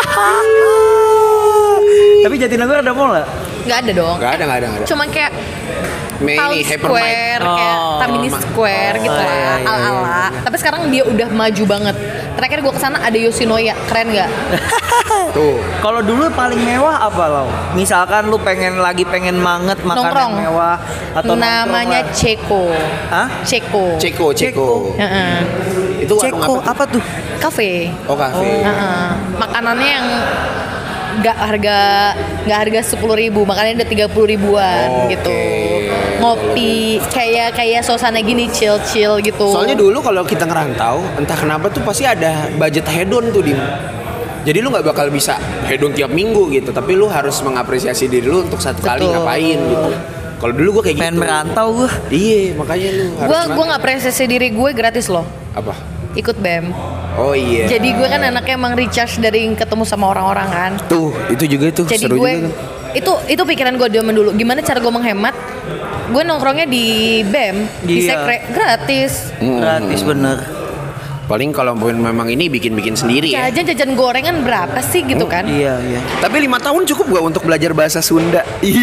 Tapi Jatinangor ada mall nggak? Nggak ada dong. Nggak ada nggak ada nggak ada. Cuma kayak Me Town ini Hypermart. Square, kayak Oh. Tamini Square gitu iya, lah, iya, iya, ala-ala. Tapi sekarang dia udah maju banget. Terakhir gue kesana ada Yoshinoya, keren nggak? Tuh. Kalau dulu paling mewah apa Lau? Misalkan lu pengen lagi pengen banget makanan Nongkrong. mewah atau Namanya nongkrong lah. Ceko. Hah? Ceko. Ceko, Ceko. Heeh. Itu warung Ceko apa? apa tuh? Kafe. Oh, kafe. Heeh. Makanannya yang nggak harga nggak harga sepuluh ribu, makanannya udah tiga puluh ribuan Oke. gitu. Ngopi kayak kayak suasana gini chill chill gitu. Soalnya dulu kalau kita ngerantau, entah kenapa tuh pasti ada budget hedon tuh Dim. Jadi lu nggak bakal bisa hedon tiap minggu gitu, tapi lu harus mengapresiasi diri lu untuk satu kali Betul. ngapain gitu. Kalau dulu gue kayak Pengen gitu. merantau gua. Iya, makanya lu harus gue gue merantau. nggak apresiasi diri gue gratis loh. Apa? Ikut B E M. Oh iya. Jadi gue kan anaknya emang recharge dari ketemu sama orang-orang kan. Tuh, itu juga tuh Jadi seru gue juga tuh. itu itu pikiran gue zaman dulu. Gimana cara gue menghemat? Gue nongkrongnya di B E M, di Iya. Sekre, gratis. Gratis bener. Paling kalau memang ini bikin-bikin sendiri ya. Jajan jajan gorengan berapa sih gitu kan? Iya iya. Tapi lima tahun cukup gak untuk belajar bahasa Sunda?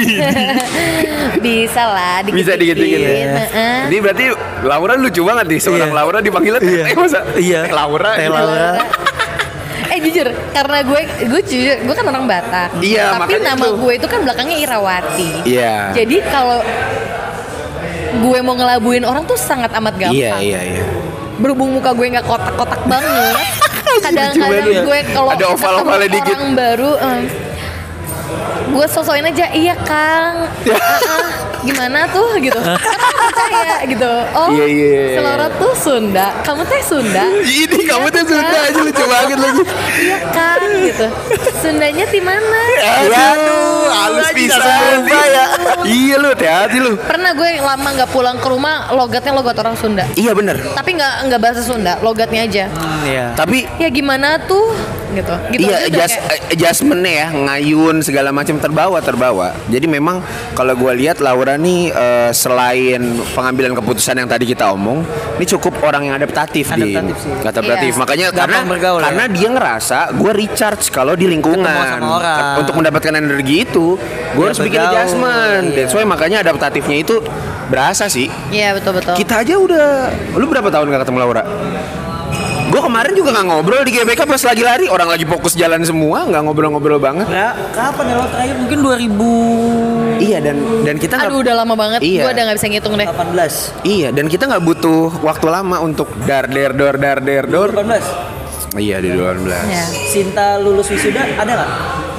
Bisa lah, Bisa dikit-dikit ya. Heeh. Jadi berarti Laura lucu banget nih. Seorang Iya. Laura dipanggilnya teh, teh masa? Iya. Teh Laura. Teh Laura. Eh jujur, karena gue gue jujur, gue kan orang Batak. Iya, Tapi makanya nama tuh. gue itu kan belakangnya Irawati. Iya. Jadi kalau gue mau ngelabuin orang tuh sangat amat gampang. Iya, iya, iya. Berhubung muka gue nggak kotak-kotak banget, kadang-kadang Lucu banget. gue kalau Ada oval-ovalnya ketemu dikit. orang baru, em, gue sosokin aja, iya Kang, Ah, ah, gimana tuh gitu, karena aku percaya gitu. Oh, Iya, iya, iya. si Laura tuh Sunda, kamu teh Sunda. Ini kamu tuh Iya, Sunda Kang. aja lucu banget lagi. Iya Kang gitu. Sundanya di mana? Aduh, halus Lagi pisan. langsung berubah ya. Iya lu, hati-hati lu. Pernah gue lama nggak pulang ke rumah, logatnya logat orang Sunda. Iya bener. Tapi nggak nggak bahasa Sunda, logatnya aja. Hmm, iya. Tapi Ya gimana tuh gitu. Gitu iya, aja udah adjust, kayak- adjustment-nya ya, ngayun segala macam terbawa terbawa. Jadi memang kalau gue lihat Laura nih eh, selain pengambilan keputusan yang tadi kita omong, ini cukup orang yang adaptatif, Adaptatif Din. sih. Adaptatif. Iya. Makanya Gampang karena bergaul ya. karena dia ngerasa gue recharge kalau di lingkungan. Ketemu sama orang. Untuk mendapatkan energi itu, gue Dia harus bikin bergaul, adjustment. iya. That's why makanya adaptatifnya itu berasa sih. Iya betul betul. Kita aja udah, lu berapa tahun gak ketemu Laura? Gue kemarin juga nggak ngobrol di G B K pas lagi lari, orang lagi fokus jalan semua, nggak ngobrol-ngobrol banget. Ya, kapan ya lo terakhir? Mungkin dua ribu Iya dan dan kita nggak, Aduh udah lama banget. Iya. Gue udah nggak bisa ngitung deh. delapan belas. iya dan kita nggak butuh waktu lama untuk dar der dor dar der dor. delapan belas. Iya di dua belas. Ya. Sinta lulus wisuda ada nggak?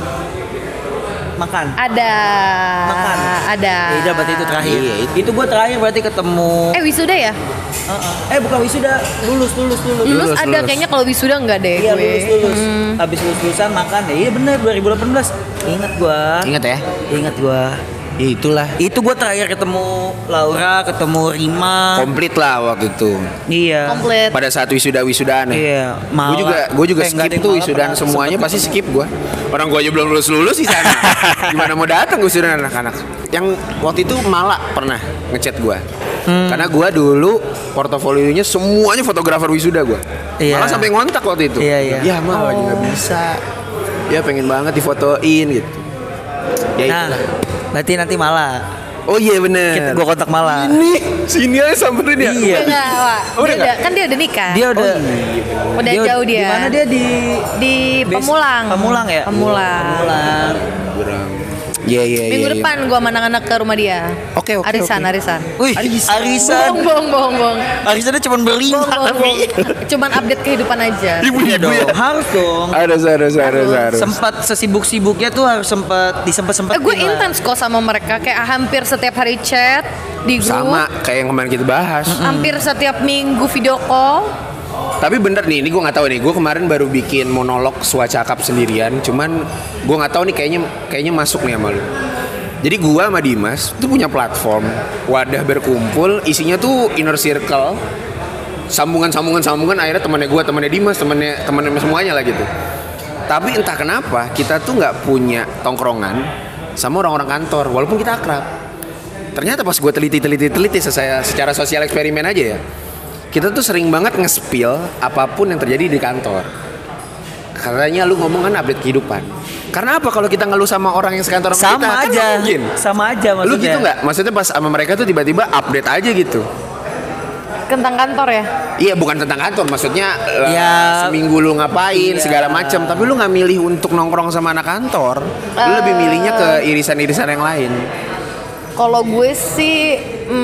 Makan. Ada. Makan. Ada. Ya udah berarti itu terakhir. Iya, itu. itu gue terakhir berarti ketemu. Eh wisuda ya? Uh-uh. Eh bukan wisuda, lulus lulus lulus. Lulus, Lulus, ada lulus. kayaknya kalau wisuda enggak deh Iya gue. lulus lulus. Hmm. Habis lulus lulusan makan ya. Iya bener dua ribu delapan belas. Ingat gua. Ingat ya? Ingat gua. Ya itulah. Itu gua terakhir ketemu Laura, ketemu Rima. Komplit lah waktu itu. Iya. Komplit. Pada saat wisuda wisudaan ya. Iya. Gue juga gue juga Eh, nggak skip ada tuh malah wisudaan pernah semuanya sempet- pasti skip gue. Orang gue aja belum lulus lulus di sana. Gimana mau datang wisudaan anak-anak? Yang waktu itu malah pernah ngechat gue. Hmm. Karena gue dulu portofolionya semuanya fotografer wisuda gue. Iya. Malah sampai ngontak waktu itu. Iya, iya. Ya mah lagi nggak bisa. Ya pengen banget difotoin gitu. Ya Nah, itulah. berarti nanti malah. Oh iya bener. Kita gua kontak malah. Ini sini aja samperin ya. Iya. Udah enggak, Wak. Oh, udah Dia nggak? udah, kan dia udah nikah. Dia udah udah jauh dia. Di mana dia di Di Pemulang. Pemulang ya? Pemulang. Pemulang. Kurang. Iya iya iya. Minggu iya. depan gua sama anak-anak ke rumah dia. Oke, oke, Arisan, oke. arisan. Wih, arisan. Bong, bong, bong, bong. Arisannya cuma berlima Bong, bong, tapi. bong. Cuman update kehidupan aja. Ibu Iya ibu ya. dong, harus dong. Harus harus harus harus. Sempat sesibuk-sibuknya tuh harus sempat disempet-sempetin Eh, gue lah. intens kok sama mereka, kayak hampir setiap hari chat di grup, Sama kayak yang kemarin kita bahas. hampir setiap minggu video call. Tapi bener nih, ini gue nggak tahu nih. Gue kemarin baru bikin monolog swacakap sendirian. Cuman gue nggak tahu nih kayaknya kayaknya masuk nih sama lu. Jadi gue sama Dimas tuh punya platform wadah berkumpul. Isinya tuh inner circle, sambungan sambungan sambungan. Akhirnya temannya gue, temannya Dimas, temannya temannya semuanya lah gitu. Tapi entah kenapa kita tuh nggak punya tongkrongan sama orang-orang kantor, walaupun kita akrab. Ternyata pas gue teliti-teliti-teliti saya secara sosial eksperimen aja ya, kita tuh sering banget nge-spill apapun yang terjadi di kantor. Katanya lu ngomong kan update kehidupan. Karena apa kalau kita ngeluh sama orang yang sekantor sama, Sama kita? Kan aja. nggak mungkin. Sama aja maksudnya. Lu gitu nggak? Maksudnya pas sama mereka tuh tiba-tiba update aja gitu. Tentang kantor ya? Iya bukan tentang kantor, maksudnya eh, Ya. seminggu lu ngapain Iya. segala macam. Tapi lu nggak milih untuk nongkrong sama anak kantor. Lu lebih milihnya ke irisan-irisan yang lain. Kalau gue sih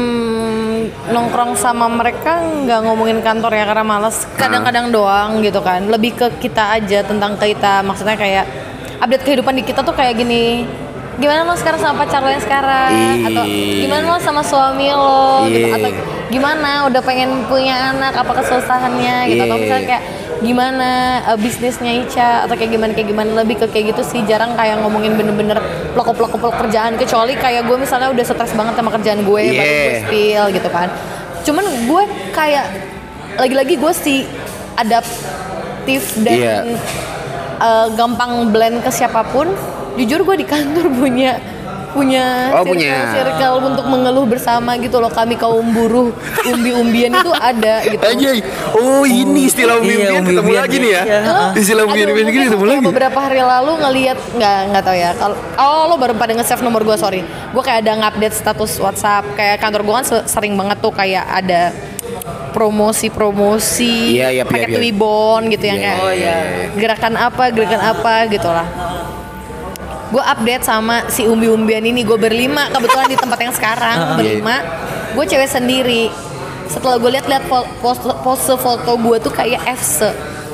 mm, nongkrong sama mereka nggak ngomongin kantor ya karena males. Kadang-kadang doang gitu kan. Lebih ke kita aja tentang kita. Maksudnya kayak update kehidupan di kita tuh kayak gini. Gimana lo sekarang sama pacar lo yang sekarang? Ih. Atau gimana lo sama suami lo? Gitu. Iya. Atau gimana udah pengen punya anak? Apa kesusahannya? Gitu. Atau Iya. misalnya kayak gimana uh, bisnisnya Ica atau kayak gimana kayak gimana lebih ke kayak gitu sih. Jarang kayak ngomongin bener-bener pelokok-pelokok kerjaan, kecuali kayak gue misalnya udah stres banget sama kerjaan gue baru gue Yeah. spill gitu kan. Cuman gue kayak lagi-lagi gue sih adapt aktif dan Iya. uh, gampang blend ke siapapun. Jujur gue di kantor punya punya Oh, circle, punya. circle untuk mengeluh bersama gitu loh. Kami kaum buruh umbi-umbian itu ada gitu. Anjay. Oh, ini istilah Iya, umbi-umbian ketemu umbi-umbian lagi nih ya. iya. Istilah umbi-umbian Aduh, gini mungkin ketemu kayak lagi. beberapa hari lalu ngelihat nggak nggak tahu ya. Kalau oh lo baru pada nge-save nomor gue, sorry. Gue kayak ada ngupdate status WhatsApp. Kayak kantor gue kan se- sering banget tuh kayak ada promosi-promosi Iya, iya, pakai iya, iya. Twibbon gitu yang Iya, kayak iya, iya. gerakan apa gerakan apa gitu lah. Gue update sama si umbi-umbian ini, gue berlima kebetulan di tempat yang sekarang berlima. Gue cewek sendiri. Setelah gue lihat-lihat fo- pose, pose foto gue tuh kayak F C.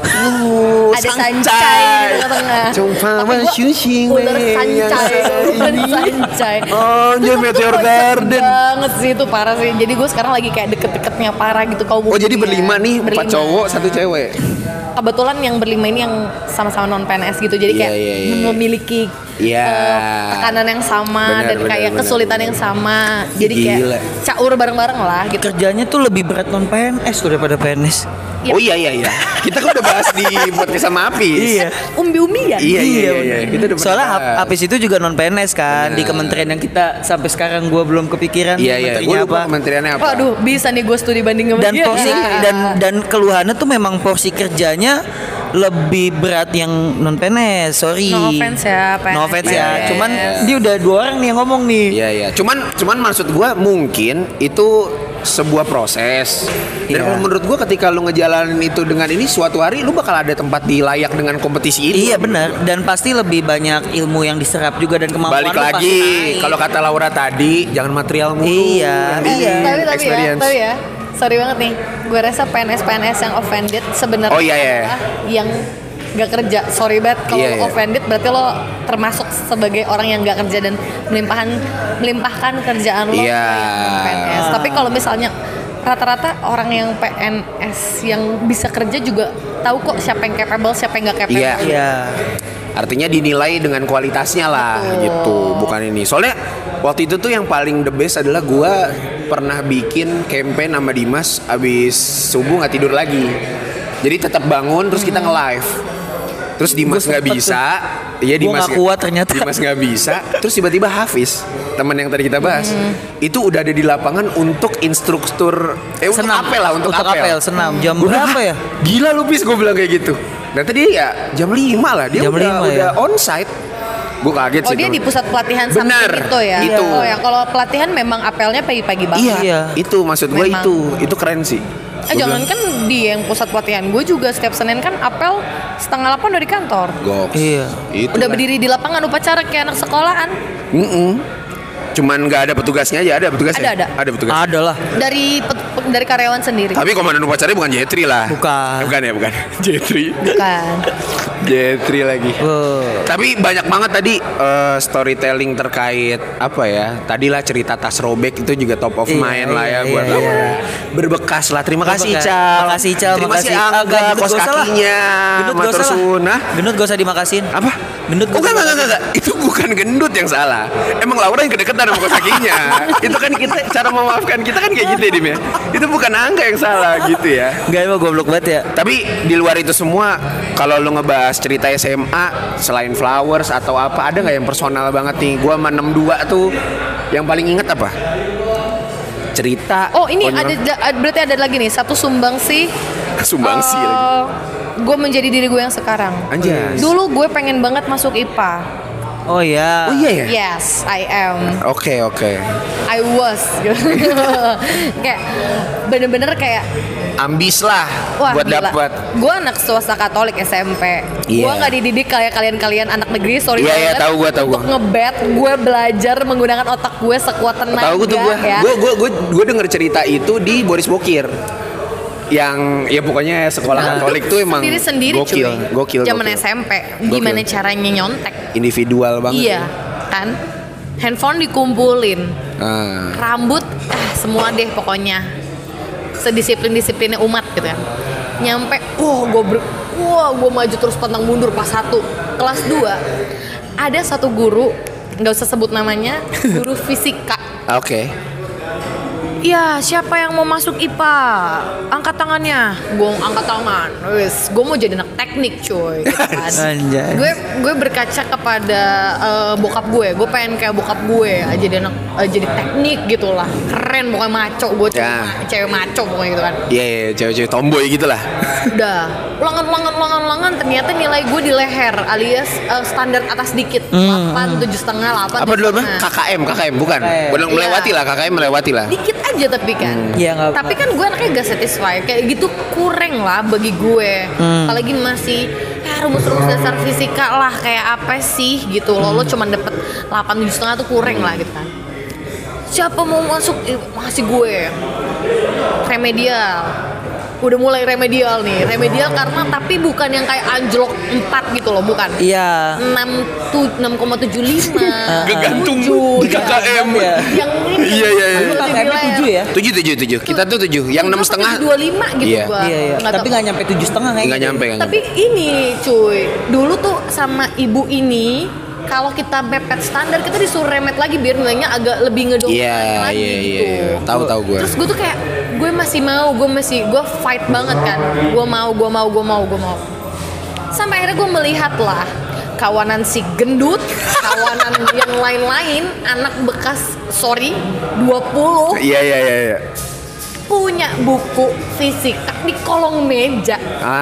Uh, Ada sancai di tengah-tengah. Cuma Tapi gua masyushing udah sancai, udah sancai. Oh, Itu dia tuh Meteor kocak Garden. banget sih, itu parah sih. Jadi gue sekarang lagi kayak deket-deketnya parah gitu kaum Oh, jadi umbi berlima ya. nih, empat Berlima. cowok, satu cewek. Kebetulan yang berlima ini yang sama-sama non P N S gitu. Jadi Iya, kayak iya, iya. memiliki Iya. eh, tekanan yang sama Benar, dan benar, kayak benar, kesulitan benar. yang sama. Jadi Gila. kayak caur bareng-bareng lah gitu. Kerjanya tuh lebih berat non P N S tuh daripada P N S. Iya. Oh iya iya iya. Kita kan udah bahas di podcast sama Apis. Iya. Umbi-umbian. Iya iya bener. iya. Kita udah Soalnya pernah Ap- bahas. Apis itu juga non P N S kan di kementerian yang kita sampai sekarang gua belum kepikiran Iya iya. Gue menterinya lupa apa. kementeriannya apa. Waduh, bisa nih gue studi banding sama Dan dia. porsi Iya. dan dan keluhannya tuh memang porsi kerjanya lebih berat yang non P N S. Sorry. No offense ya, P N S. No offense ya. Iya, Cuman iya. dia udah dua orang nih yang ngomong nih. Iya iya. Cuman cuman maksud gue mungkin itu sebuah proses. Dan Iya. kalau menurut gue ketika lu ngejalanin itu dengan ini suatu hari lu bakal ada tempat di layak dengan kompetisi ini. Iya benar, dan pasti lebih banyak ilmu yang diserap juga dan kemampuan Balik lu pasti lagi naik. kalau kata Laura tadi jangan material mulu. Iya, yang di iya. Tapi tapi ya, experience. tapi ya. Sorry banget nih. Gue rasa P N S P N S yang offended sebenarnya Oh, iya, iya. adalah yang gak kerja. Sorry banget kalau Iya, lo iya. offended berarti lo termasuk sebagai orang yang gak kerja dan melimpahkan melimpahkan kerjaan lo Iya. ke P N S. Tapi kalau misalnya rata-rata orang yang P N S yang bisa kerja juga tahu kok siapa yang capable, siapa yang gak capable. Iya. Iya. Artinya dinilai dengan kualitasnya lah. Betul. Gitu, bukan ini. Soalnya waktu itu tuh yang paling the best adalah gua pernah bikin campaign sama Dimas abis subuh nggak tidur lagi. Jadi tetap bangun terus kita nge-live. Terus Dimas Gua nggak sempet bisa, tuh. iya Gua Dimas nggak kuat ternyata. Dimas nggak bisa. Terus tiba-tiba Hafiz, teman yang tadi kita bahas, itu udah ada di lapangan untuk instruktur, eh untuk Senam. apel lah, untuk, Untuk apel, senam. Jam Gua bilang, berapa ya? "Hah, gila lu bis, gue bilang kayak gitu. Dan tadi ya jam lima lah, dia Jam udah, lima udah ya? onsite. Gue kaget Oh sih. dia tuh. di pusat pelatihan Benar, something itu ya? itu. Oh ya kalau pelatihan memang apelnya pagi-pagi banget. Iya, Iya. itu maksud gue Memang. itu, itu keren sih. Eh jangan kan di yang pusat pelatihan gue juga setiap Senin kan apel setengah delapan udah di kantor. Goks. Iya. Itu Udah lah. berdiri di lapangan upacara kayak anak sekolahan. Mm-mm. Cuman nggak ada petugasnya aja, ada petugasnya. Ada, ada. Ada petugas. Ada lah. Dari pet- dari karyawan sendiri. Tapi komandan upacaranya bukan Jetri lah. Bukan. Bukan ya, bukan. Jetri. Bukan. Jetri lagi. Oh. Tapi banyak banget tadi eh, storytelling terkait apa ya? Tadilah cerita tas robek itu juga top of Iya, mind lah ya iya, buat iya, apa. iya. Berbekas lah. Terima kasih Berbekas. Cal. Makasih, Cal. Terima kasih Makasih. Angga, Agak kos gendut gak usah lah. kakinya. Gendut gak Matur usah lah. suwun. Hah? Gendut gak usah dimakasin. Apa? Gendut Oh, gak enggak, usah enggak, enggak, enggak. Itu bukan gendut yang salah. Emang Laura yang kedeketan sama kos kakinya. Itu kan kita cara memaafkan kita kan kayak gitu ya, Dim ya. Itu bukan Angga yang salah gitu ya. Enggak emang goblok banget ya. Tapi di luar itu semua, kalau lu ngebahas cerita S M A selain Flowers atau apa, ada nggak yang personal banget nih? Gua sama enam dua tuh yang paling inget apa? Cerita. Oh ini konyol. ada ada- berarti ada lagi nih satu sumbang sih. Sumbangsi lagi. Gue menjadi diri gue yang sekarang. Anjas. Dulu gue pengen banget masuk I P A. Oh iya. Oh iya ya. Yes, I am. Oke oke. I was. Kayak bener-bener kayak Ambis lah wah buat gila. dapat. Gue anak swasta Katolik S M P. Gue Iya. nggak dididik kayak kalian-kalian anak negeri. Sorry Iya, iya, banget. tahu gua, tahu Untuk gua. ngebet, gue belajar menggunakan otak gue sekuat tenaga. Tahu gue tuh gue. ya. Gue gue gue gue denger cerita itu di Boris Bokir. Yang ya pokoknya sekolah Katolik tuh emang sendiri-sendiri gokil, cuy. gokil, Zaman gokil. S M P. Gimana Gokil. caranya nyontek? Individual banget. Iya, kan? Handphone dikumpulin, Ah. rambut, ah, semua deh pokoknya. Sedisiplin-disiplinnya umat gitu kan. Nyampe, wah gue ber, wah gue maju terus pantang mundur pas satu, kelas dua. Ada satu guru, nggak usah sebut namanya, guru fisika. Oke. Ya, siapa yang mau masuk I P A? Angkat tangannya. Gue angkat tangan. Wes, gue mau jadi anak teknik, cuy. Gitu kan. Anjay. Gue gue berkaca kepada uh, bokap gue. Gue pengen kayak bokap gue, uh, jadi anak uh, jadi teknik gitulah. Keren, pokoknya maco. Gue cewek, Ya. cewek maco pokoknya gitu kan. Iya, yeah, cewek-cewek tomboy gitu lah. Udah, ulangan ulangan ulangan ulangan ternyata nilai gue di leher alias uh, standar atas dikit. delapan, tujuh setengah, delapan. Apa dulu apa? K K M, K K M bukan? K K M. Belum melewati Iya. lah, K K M melewati lah. Dikit aja tapi kan. Iya, nggak apa. Tapi kan gue anaknya gak satisfy. Kayak gitu kurang lah bagi gue. Hmm. Apalagi masih ya rumus-rumus dasar fisika lah, kayak apa sih gitu loh. Lo cuma dapet delapan tujuh setengah tuh kurang lah gitu kan. Siapa mau masuk? Eh, masih gue. Remedial. Udah mulai remedial nih. Remedial karena tapi bukan yang kayak anjlok empat gitu loh, bukan. Iya. enam koma tujuh lima. Kegantung tujuh, di K K M. Ya. Yang ini. Iya, iya, iya. Lu K K M-nya tujuh ya? Tujuh, tujuh, tujuh. Kita tuh tujuh. Yang enam setengah. Dua lima gitu Iya. gua. Iya, iya. Nggak Tapi tahu. nggak nyampe tujuh setengah kayaknya. Nggak nyampe, nggak Tapi ini cuy, dulu tuh sama ibu ini kalau kita mepet standar kita disuruh remet lagi biar nilainya agak lebih ngedongeng Iya, lagi iya, gitu. iya. Tahu, tahu gue. Terus gue tuh kayak gue masih mau, gue masih gue fight banget kan. Gue mau, gue mau, gue mau, gue mau. Sampai akhirnya gue melihat lah kawanan si gendut, kawanan yang lain-lain, anak bekas sorry dua puluh Iya, iya, iya, iya. punya buku fisika di kolong meja.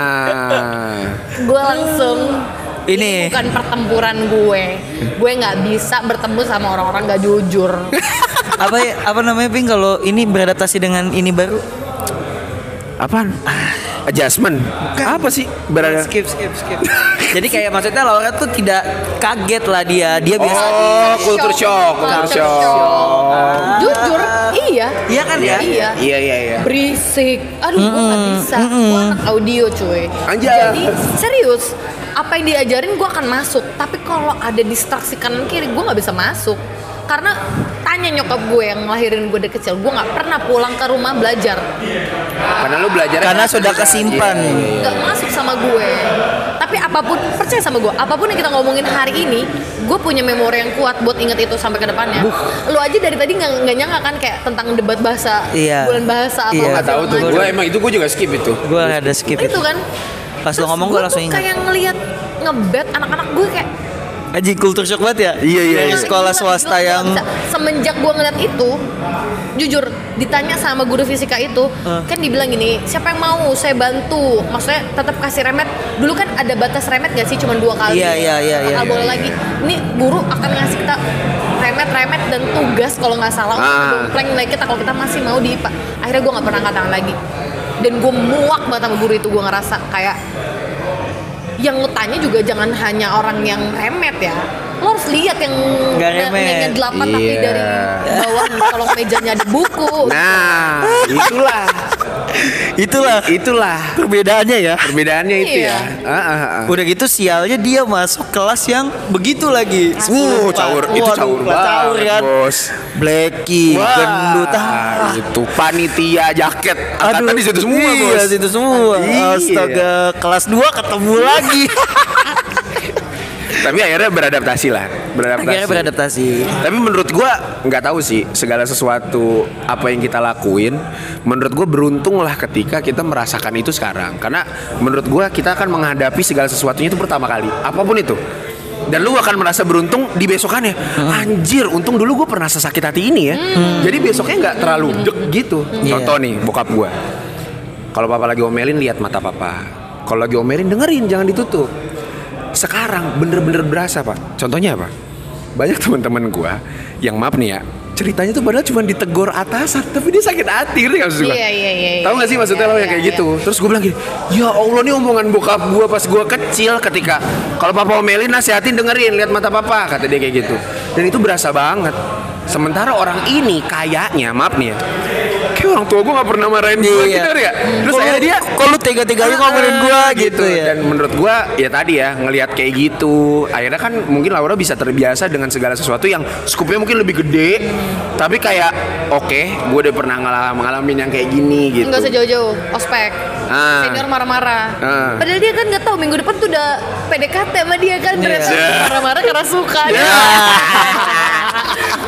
Ah. Gue langsung Ini. bukan pertempuran gue. Gue nggak bisa bertemu sama orang-orang nggak jujur. Apa ya, apa namanya Ping kalau ini beradaptasi dengan ini baru? Apaan? Adjustment. Apa sih? Berada. Skip skip skip. Jadi kayak maksudnya Laura tuh tidak kaget lah dia. Dia biasa Oh, culture shock, culture Culture shock. Jujur, iya. Iya kan ya? Iya. Iya, iya, iya. Berisik. Aduh, gue nggak bisa. Gue anak audio cuy. Anjay. Jadi serius. Apa yang diajarin gue akan masuk. Tapi kalau ada distraksi kanan kiri, gue nggak bisa masuk. Karena tanya nyokap gue yang ngelahirin gue dari kecil, gue nggak pernah pulang ke rumah belajar. Karena lu belajar Karena sudah kesimpan. Gak masuk sama gue. Tapi apapun, percaya sama gue, apapun yang kita ngomongin hari ini, gue punya memori yang kuat buat inget itu sampai ke depannya. Lu aja dari tadi nggak nggak nyangka kan kayak tentang debat bahasa, Iya. bulan bahasa apa Iya. Gua nggak tahu tuh. segala Gue macam. emang itu gue juga skip itu. Gue ada skip Itu kan. Pas lo Terus ngomong gue gua langsung tuh ingat. kayak ngelihat ngebet anak-anak gue kayak Aji kultur shock banget ya. Iya, iya, Dari iya. sekolah gila, swasta gila, yang gila. Semenjak gue ngeliat itu, jujur ditanya sama guru fisika itu, Uh. kan dibilang gini, siapa yang mau saya bantu, maksudnya tetap kasih remet. Dulu kan ada batas remet gak sih, cuma dua kali. Iya, iya, iya, iya, Nggak iya. boleh lagi. Ini guru akan ngasih kita remet, remet dan tugas kalau nggak salah untuk Ah. dompleng nilai kita kalau kita masih mau di I P A. Akhirnya gue nggak pernah angkat tangan lagi. Dan gue muak banget sama guru itu, gue ngerasa kayak yang lo tanya juga jangan hanya orang yang remet ya. Lo harus lihat yang Nggak remet. nilainya delapan tapi Iya. dari bawah kolong mejanya ada buku. Nah, itulah. itulah Itulah perbedaannya ya. perbedaannya itu Iya. ya. Ah, ah, ah. Udah gitu sialnya dia masuk kelas yang begitu lagi. Uh, caur, itu Waduh, caur caur banget, kan. Bos. Blacky, Wah, gendut, ah. itu panitia jaket angkatan di situ semua, iya, Bos. situ semua. Iya. Astaga, kelas dua ketemu lagi. Tapi akhirnya beradaptasi lah, beradaptasi. Akhirnya beradaptasi. Tapi menurut gua nggak tahu sih segala sesuatu apa yang kita lakuin. Menurut gua beruntung lah ketika kita merasakan itu sekarang. Karena menurut gua kita akan menghadapi segala sesuatunya itu pertama kali, apapun itu. Dan lu akan merasa beruntung di besokannya. Anjir, untung dulu gua pernah sesakit hati ini ya. Jadi besoknya nggak terlalu deg gitu. Iya. Contoh nih, bokap gua. Kalau papa lagi omelin, lihat mata papa. Kalau lagi omelin, dengerin, jangan ditutup. Sekarang bener-bener berasa pak. Contohnya apa? Banyak teman-teman gua yang maaf nih ya, ceritanya tuh padahal cuma ditegor atasan, tapi dia sakit hati, ngerti nggak maksud gua? Iya, iya, iya, Tahu nggak sih iya, maksudnya iya, lo yang iya, kayak iya. gitu? Terus gue bilang gini, ya Allah nih omongan bokap gua pas gua kecil ketika kalau papa omelin nasihatin dengerin, lihat mata papa, kata dia kayak gitu. Dan itu berasa banget. Sementara orang ini kayaknya, maaf nih ya, kayak orang tua gue gak pernah marahin gue Iya. gitu ya. Terus Kok- akhirnya dia kok lu tega-teganya ngomongin gua Ah, gitu ya. Dan menurut gue ya tadi ya ngelihat kayak gitu, akhirnya kan mungkin Laura bisa terbiasa dengan segala sesuatu yang skupnya mungkin lebih gede, tapi kayak oke, gue udah pernah ngalam, ngalamin yang kayak gini gitu. Nggak usah jauh-jauh, ospek. Ah. Senior marah-marah. Ah. Padahal dia kan nggak tahu minggu depan tuh udah P D K T sama dia kan ternyata Iya. marah-marah karena suka. Iya.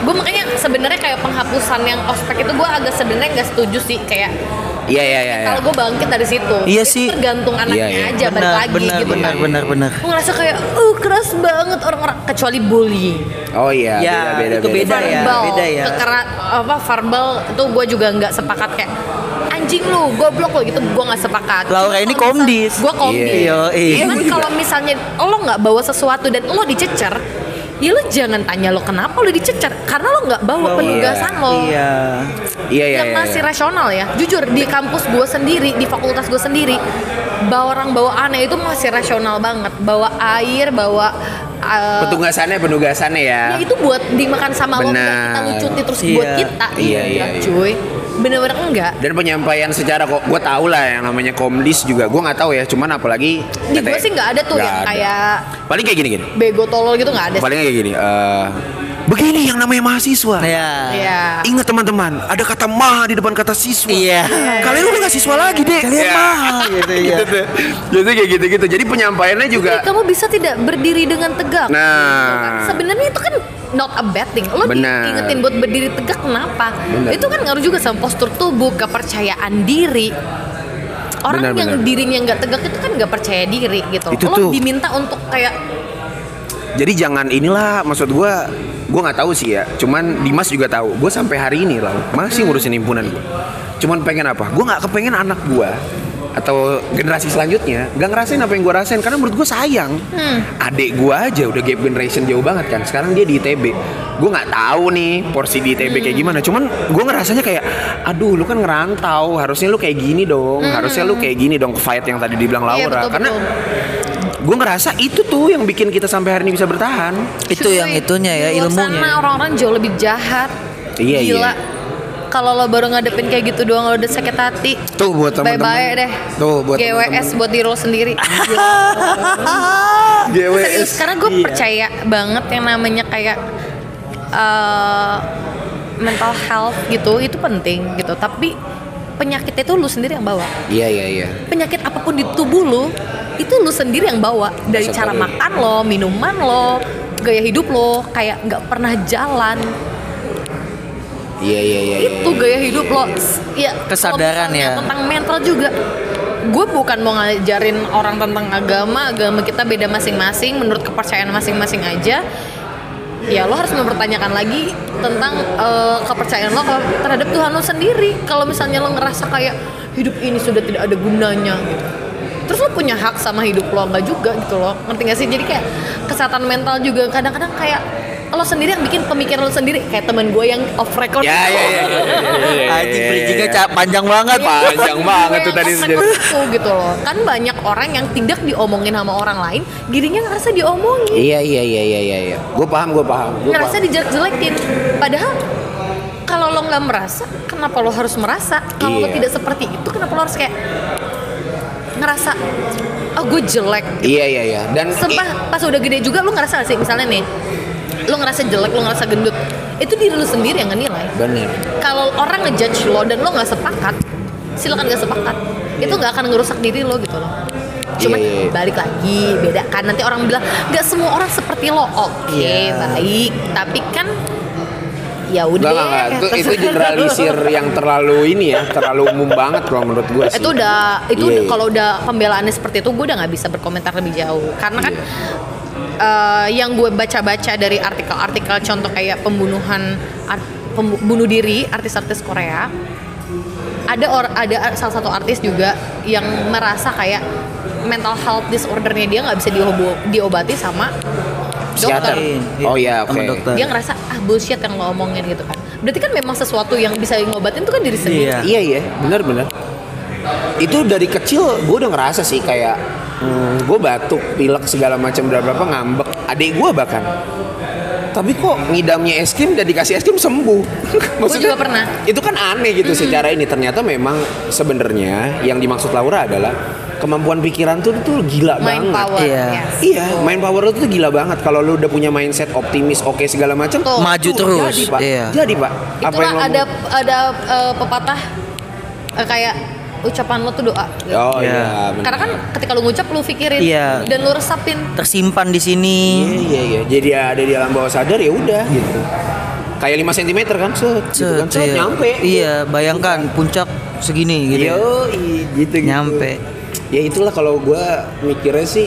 Gue makanya sebenarnya kayak penghapusan yang ospek itu gue agak sebenarnya nggak setuju sih, kayak Iya iya iya. kalau gue bangkit dari situ. Iya itu sih. tergantung anaknya Iya, iya. aja balik Benar, lagi benar, gitu benar, kan. benar, benar. Gue ngerasa kayak uh keras banget orang-orang kecuali bullying. Oh iya, Ya, beda, itu beda ya. verbal, beda ya. kekera- apa verbal itu gue juga nggak sepakat kayak anjing lu, goblok lu gitu, gue nggak sepakat. Laura ini komdis. Gue komdis. Iya, iya. Cuman kalau misalnya lo nggak bawa sesuatu dan lo dicecer, ya lo jangan tanya lo kenapa lo dicecer, karena lo nggak bawa penugasan lo. Iya. Iya iya. Yang iya, masih iya. rasional ya. Jujur di kampus gue sendiri, di fakultas gue sendiri, bawa orang bawa aneh itu masih rasional banget. Bawa air, bawa uh, Petugasannya penugasannya ya. ya itu buat dimakan sama lo, Benar. kita lucuti terus Iya. buat kita. Iya, iya, iya. cuy. Bener-bener enggak. Dan penyampaian secara kok gue tau lah yang namanya komdis juga gue nggak tahu ya, cuman apalagi Di gue sih nggak ada tuh Nggak yang ada. kayak paling kayak gini-gini. bego tolol gitu, nggak ada. Paling kayak gini. eh, begini yang namanya mahasiswa. Iya. Iya. Ingat teman-teman, ada kata mah di depan kata siswa. Iya. Kalian udah gak siswa lagi deh. Kalian Ya. mah gitu ya. Gitu tuh. Jadi kayak gitu-gitu. Jadi penyampaiannya juga. Jadi kamu bisa tidak berdiri dengan tegak. Nah. Sebenarnya itu kan not a bad thing. Lo Benar. diingetin buat berdiri tegak kenapa? Benar. Itu kan ngaruh juga sama postur tubuh, kepercayaan diri. Orang Benar, yang benar. dirinya nggak tegak itu kan nggak percaya diri gitu. Itu Lo tuh. diminta untuk kayak Jadi jangan inilah, maksud gue, gue nggak tahu sih ya. Cuman Dimas juga tahu. Gue sampai hari ini lah masih ngurusin himpunan gue. Cuman pengen apa? Gue nggak kepengen anak gue atau generasi selanjutnya nggak ngerasain apa yang gue rasain, karena menurut gue sayang. Adik gue aja udah gap generation jauh banget kan. Sekarang dia di I T B. Gue nggak tahu nih porsi di I T B kayak gimana. Cuman gue ngerasanya kayak, aduh lu kan ngerantau, harusnya lu kayak gini dong. Harusnya lu kayak gini dong, fight yang tadi dibilang Iya, Laura. betul, Karena betul. gue ngerasa itu tuh yang bikin kita sampai hari ini bisa bertahan. Itu Cuy, yang itunya ya, di luar ilmunya. sana orang-orang jauh lebih jahat. Iya, Gila. iya. Kalau lo baru ngadepin kayak gitu doang lo udah sakit hati. Tuh buat teman-teman. Bye-bye deh. Tuh buat G W S buat diri lo sendiri. G W Serius, S. karena gue Iya. percaya banget yang namanya kayak uh, mental health gitu, itu penting gitu. Tapi penyakit itu lu sendiri yang bawa. Iya iya iya. Penyakit apapun di tubuh lu, itu lu sendiri yang bawa. Dari Bisa cara tahu. makan lo, minuman lo, gaya hidup lo, kayak nggak pernah jalan. Iya iya iya. Itu gaya hidup lo. Ya, Kesadaran kalau misalnya ya. tentang mental juga. Gue bukan mau ngajarin orang tentang agama, agama kita beda masing-masing, menurut kepercayaan masing-masing aja. Ya lo harus mempertanyakan lagi tentang uh, kepercayaan lo terhadap Tuhan lo sendiri. Kalau misalnya lo ngerasa kayak hidup ini sudah tidak ada gunanya gitu, terus lo punya hak sama hidup lo, enggak juga gitu loh, ngerti gak sih? Jadi kayak kesehatan mental juga kadang-kadang kayak lo sendiri yang bikin pemikiran lo sendiri. Kayak temen gue yang off record. Ya ya ya. Anjing bridgingnya ca- panjang banget. Panjang banget tuh tadi. Itu gitu loh. Kan banyak orang yang tidak diomongin sama orang lain, dirinya ngerasa diomongin, Iya iya iya iya iya. iya. Gue paham gue paham. Gue ngerasa paham. dijelek-jelekin. Padahal kalau lo nggak merasa, kenapa lo harus merasa? Kalau lo Iya. tidak seperti itu, kenapa lo harus kayak ngerasa, oh gue jelek. Iya iya iya. Dan Sumpah pas udah gede juga lo ngerasa gak sih, misalnya nih, lo ngerasa jelek, lo ngerasa gendut, itu diri lo sendiri yang ngenilai. bener. Kalau orang ngejudge lo dan lo nggak sepakat, silakan nggak sepakat. Itu nggak akan ngerusak diri lo gitu loh. Cuman Iya, iya. balik lagi, beda kan. Nanti orang bilang nggak semua orang seperti lo. Oke, Iya. baik. Tapi kan ya udah. Enggak enggak enggak. Itu, itu terserah. generalisir yang terlalu ini ya, terlalu umum banget kalau menurut gue sih. Itu udah, itu Iya, udah- iya. kalau udah pembelaannya seperti itu, gue udah nggak bisa berkomentar lebih jauh. Karena kan Iya. eh, yang gue baca-baca dari artikel-artikel contoh kayak pembunuhan, art, pembu- bunuh diri artis-artis Korea, ada or, ada salah satu artis juga yang merasa kayak mental health disordernya dia nggak bisa diobo- diobati sama Psikiater. dokter. Oh iya, Sama oke. dokter. Dia ngerasa ah bullshit yang lo omongin gitu kan. Berarti kan memang sesuatu yang bisa ngobatin itu kan diri sendiri. Iya. Iya iya, benar benar. Itu dari kecil gue udah ngerasa sih kayak hmm, gue batuk, pilek segala macam berapa berapa ngambek. Adik gue bahkan. Tapi kok ngidamnya es krim dan dikasih es krim sembuh. juga pernah. Itu kan aneh gitu secara ini. Ternyata memang sebenarnya yang dimaksud Laura adalah kemampuan pikiran tuh tuh gila Mind banget. power. Iya. yes. Iya, main power lu tuh gila banget. Kalau lu udah punya mindset optimis, oke segala macam, Tuh. Maju tuh terus. Jadi pak, Iya. jadi pak. Itulah lo ada mau- ada eh, pepatah eh, kayak ucapan lo tuh doa. Oh Iya. iya. bener. Karena kan ketika lu ngucap lu pikirin Iya. dan lu resapin. Tersimpan di sini. Iya iya iya. Jadi ada di alam bawah sadar ya udah gitu. kayak lima sentimeter kan, set, gitu kan, set, iya. nyampe. Iya, bayangkan puncak segini gitu. Yo, gitu, gitu. Nyampe. Ya itulah kalau gue mikirnya sih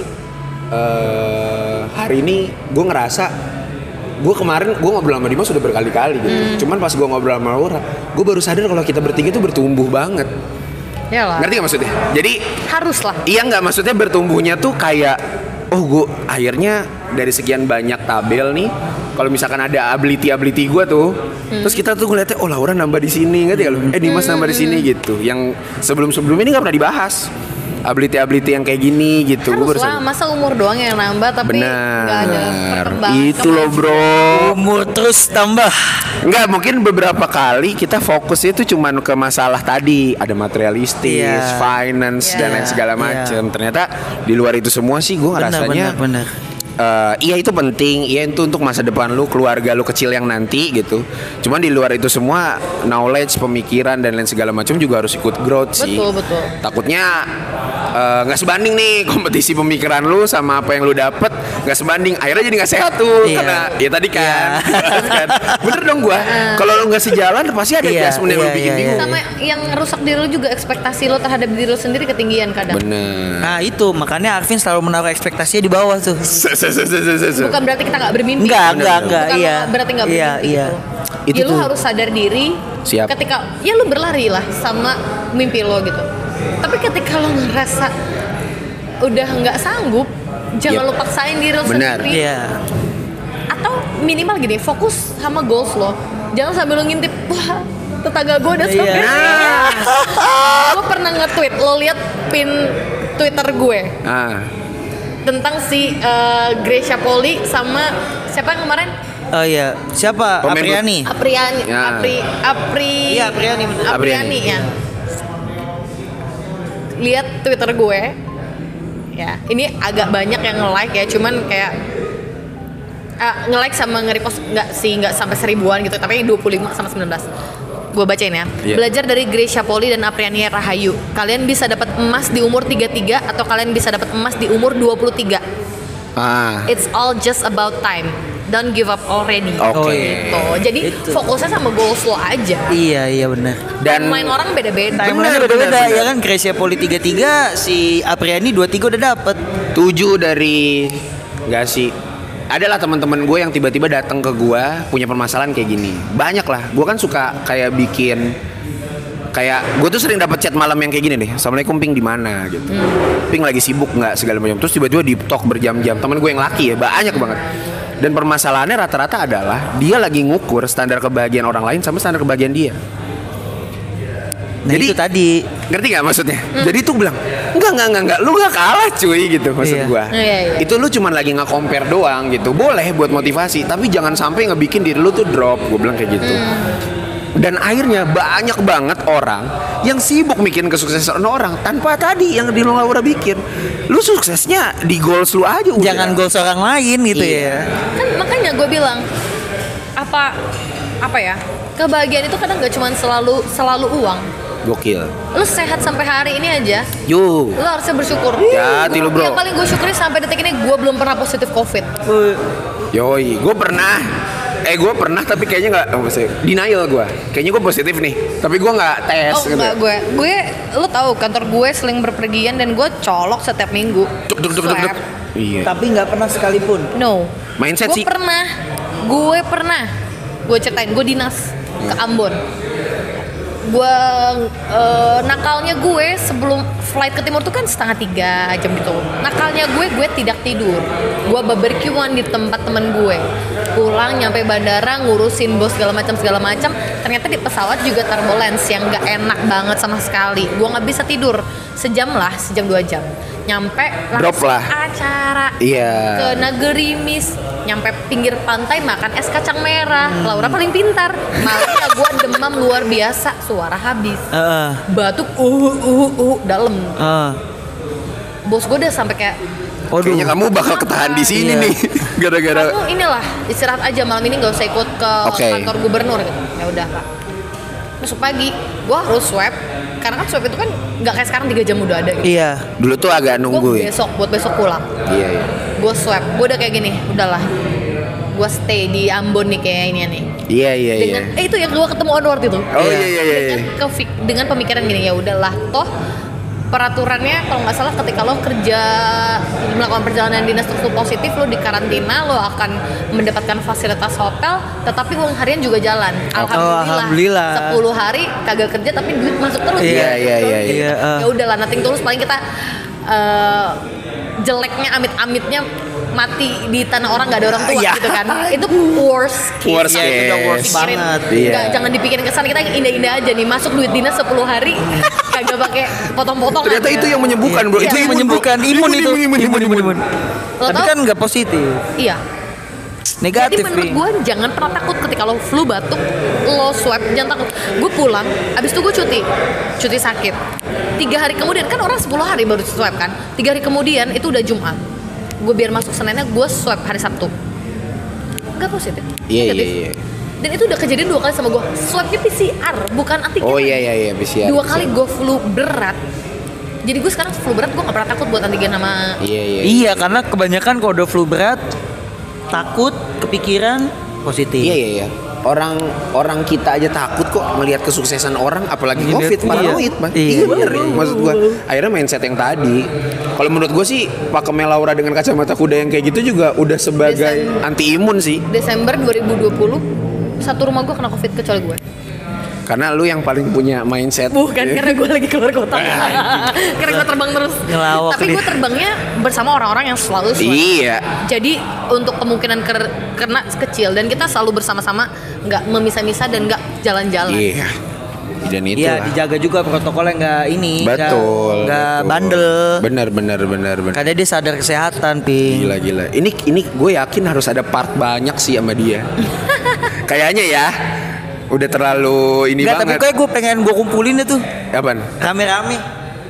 uh, hari ini gue ngerasa gue kemarin gue ngobrol sama Dimas sudah berkali-kali gitu. Hmm. Cuman pas gue ngobrol sama Laura, gue baru sadar kalau kita bertiga tuh bertumbuh banget. Yalah. Ngerti gak maksudnya? Jadi harus lah. Iya nggak, maksudnya bertumbuhnya tuh kayak oh gue akhirnya dari sekian banyak tabel nih, kalau misalkan ada ability ability gue tuh, hmm. terus kita tuh ngeliatnya oh Laura nambah di sini, ngerti gak lu? Eh Dimas nambah di sini gitu. Yang sebelum sebelum ini nggak pernah dibahas. Ability-ability yang kayak gini gitu. Harus lah, masa umur doang yang nambah tapi nggak ada perkembangan. Itu loh bro. Umur terus tambah. Enggak, mungkin beberapa kali kita fokusnya itu cuman ke masalah tadi, ada materialistis, yeah. finance yeah. dan lain segala macam. Yeah. Ternyata di luar itu semua sih gue ngerasanya benar, benar. Uh, iya itu penting, iya itu untuk masa depan lu, keluarga lu kecil yang nanti gitu. Cuman di luar itu semua knowledge, pemikiran dan lain segala macam juga harus ikut growth sih. Betul, betul. Takutnya nggak uh, sebanding nih kompetisi pemikiran lu sama apa yang lu dapet, nggak sebanding, akhirnya jadi nggak sehat tuh. Iya. Karena ya tadi kan, iya. kan? Bener dong gua. Kalau lu nggak sejalan pasti ada iya, adjustment yang iya, lu bikin iya, bingung. Sama yang rusak diri lu juga ekspektasi lu terhadap diri lu sendiri ketinggian kadang. Bener. Nah itu makanya Arvin selalu menaruh ekspektasinya di bawah tuh. Bukan berarti kita nggak bermimpi. Enggak, enggak, enggak. Bukan iya. berarti nggak bermimpi. Iya, iya. Gitu. Itu ya lu tuh. harus sadar diri. Siap. Ketika ya lu berlari lah sama mimpi lo gitu. Tapi ketika lo ngerasa udah nggak sanggup, jangan yep. lo paksain diri lo Benar. sendiri. Iya. Atau minimal gini, fokus sama goals lo. Jangan sambil lo ngintip, wah tetangga gue udah sampai. Iya. Gue pernah nge-tweet, lo lihat pin Twitter gue. Ah. Tentang si uh, Gracia Poli sama siapa yang kemarin? Oh iya, siapa? Pemain Apriani. Apriani, Ya. Apri, Apri, Iya, Apriani bener. Apriani ya. Lihat Twitter gue, ya. Ini agak banyak yang nge-like ya, cuman kayak uh, nge-like sama nge-repost nggak sih, nggak sampai seribuan gitu, tapi dua puluh lima sama sembilan belas. Gue bacain ya. Yeah. Belajar dari Gracia Poli dan Apriani Rahayu. Kalian bisa dapat emas di umur tiga puluh tiga atau kalian bisa dapat emas di umur dua puluh tiga. Ah. It's all just about time. Don't give up already. Oke. Oh, Gitu. Jadi Itu. fokusnya sama goals lo aja. Iya, iya benar. Dan main orang beda-beda. Timeline Bener, beda-beda bener, ya bener. kan. Gracia Poli tiga puluh tiga, si Apriani dua puluh tiga udah dapet. Tujuh dari nggak sih, adalah teman-teman gue yang tiba-tiba datang ke gue punya permasalahan kayak gini. Banyak lah. Gue kan suka kayak bikin kayak gue tuh sering dapat chat malam yang kayak gini deh. Assalamualaikum Ping, di mana gitu. Hmm. Ping lagi sibuk nggak segala macam. Terus tiba-tiba di talk berjam-jam. Temen gue yang laki ya banyak banget. Dan permasalahannya rata-rata adalah dia lagi ngukur standar kebahagiaan orang lain sama standar kebahagiaan dia. Nah Jadi, itu tadi. ngerti gak maksudnya? Hmm. Jadi tuh bilang enggak enggak enggak enggak, lu gak kalah cuy gitu maksud Iya. gua. Iya, iya. Itu lu cuman lagi nge-compare doang gitu. Boleh buat motivasi, tapi jangan sampai ngebikin diri lu tuh drop. Gua bilang kayak gitu. Hmm. Dan akhirnya banyak banget orang yang sibuk mikirin kesuksesan orang tanpa tadi yang di Laura bikin. Lu suksesnya di goals lu aja udah. Jangan goals orang lain gitu Iya. ya. Kan makanya gue bilang apa apa ya? Kebahagiaan itu kadang gak cuma selalu selalu uang. Gokil. Lu sehat sampai hari ini aja. Yo. Lu harusnya bersyukur. Hati lu, bro. Yang paling gue syukuri sampai detik ini gue belum pernah positif COVID. Yoi, gue pernah. Eh gue pernah tapi kayaknya nggak, oh, maksudnya denial gue. Kayaknya gue positif nih, tapi gue nggak tes. Oh gitu. enggak, gue gue lu tahu kantor gue seling berpergian dan gue colok setiap minggu. Duk, duk, duk, duk, duk. Swab. Iya. Tapi nggak pernah sekalipun. No. Mindset Gue sih. pernah, gue pernah, gue ceritain, gue dinas ke Ambon. Gue uh, nakalnya gue sebelum flight ke timur tuh kan setengah tiga jam gitu. Nakalnya gue, gue tidak tidur. Gue barbekyuan di tempat temen gue. Pulang nyampe bandara ngurusin bos segala macam segala macam. Ternyata di pesawat juga turbulence yang nggak enak banget sama sekali. Gue nggak bisa tidur sejam lah, sejam dua jam. Nyampe Drop langsung lah. acara Iya. ke Negerimis, nyampe pinggir pantai makan es kacang merah. Laura paling pintar. Malamnya gue demam luar biasa, suara habis, Heeh. batuk uh uh uh dalam. Heeh. Bos gue udah sampai kayak, Waduh. Kayaknya kamu bakal ketahan di sini Iya. nih, gara-gara. kamu inilah istirahat aja malam ini, nggak usah ikut ke Oke. kantor gubernur gitu. Ya udah pak. Besok pagi gue harus swab, karena kan swab itu kan nggak kayak sekarang tiga jam udah ada gitu. Iya. Dulu tuh agak nunggu Gue ya. besok buat besok pulang. Iya, iya. Gue swab, gue udah kayak gini, udahlah. gue stay di Ambon nih kayak ini nih. Iya iya iya. Dengan eh itu yang gue ketemu onward itu. Oh iya iya iya. Dengan, kefik- dengan pemikiran gini, ya udahlah toh peraturannya kalau nggak salah ketika lo kerja melakukan perjalanan dinas terus lo positif, lo di karantina, lo akan mendapatkan fasilitas hotel, tetapi uang harian juga jalan. Alhamdulillah. Alhamdulillah. sepuluh hari kagak kerja tapi duit masuk terus. Iya, ya. iya, iya, iya. Ya udahlah, nothing tulus, paling kita uh, jeleknya amit-amitnya mati di tanah orang, nggak ada orang tua Iya. gitu kan. Itu worst case. Worst Iya, itu udah case. worst Pikirin, banget. Iya. nggak- jangan dipikirin kesan, kita yang indah-indah aja nih, masuk duit dinas sepuluh hari kagak pakai potong-potongan. Ternyata itu yang menyembuhkan, bro. Iya. Itu Itu yang menyembuhkan imun itu. Imun, imun, imun, imun. Lo Tapi tau? kan nggak positif. Iya. Negatif Jadi menurut nih. gue jangan pernah takut ketika lo flu batuk, lo swab, jangan takut. Gue pulang, abis itu gue cuti, cuti sakit. Tiga hari kemudian, kan orang sepuluh hari baru swab kan. Tiga hari kemudian itu udah Jumat. Gue biar masuk Seninnya gue swab hari Sabtu. Gak positif. Iya, Negatif. iya, iya. Dan itu udah kejadian dua kali sama gue. Swabnya P C R, bukan antigen. Oh iya iya iya P C R. Dua kali gue flu berat. Jadi gue sekarang flu berat gue gak pernah takut buat antigen sama. Iya iya. Iya, karena kebanyakan kalau udah flu berat takut, kepikiran positif. Iya iya iya. Orang orang kita aja takut kok melihat kesuksesan orang, apalagi Iya, COVID, iya. paranoid, Bang. Iya. Iya bener ya. Maksud gua, akhirnya mindset yang tadi. Kalau menurut gua sih, pakemnya Laura dengan kacamata kuda yang kayak gitu juga udah sebagai Desain. anti imun sih. Desember dua ribu dua puluh satu rumah gue kena COVID kecuali gue. Karena lu yang paling punya mindset. Bukan Iya. karena gue lagi keluar kota. Karena gue terbang terus. Ngelawak Tapi dia. gue terbangnya bersama orang-orang yang selalu swab. Iya. Jadi untuk kemungkinan ker- kena kecil, dan kita selalu bersama-sama, nggak memisah-misah dan nggak jalan-jalan. Iya. Dan itu Iya, lah. dijaga juga protokolnya nggak ini, nggak- Betul. nggak betul. bandel. Bener bener bener bener. Karena dia sadar kesehatan, Ping. Gila gila. Ini ini gue yakin harus ada part banyak sih sama dia. Kayaknya ya. Udah terlalu ini Nggak, tapi banget. kayak gue pengen gue kumpulin itu Apaan? rame-rame. Oh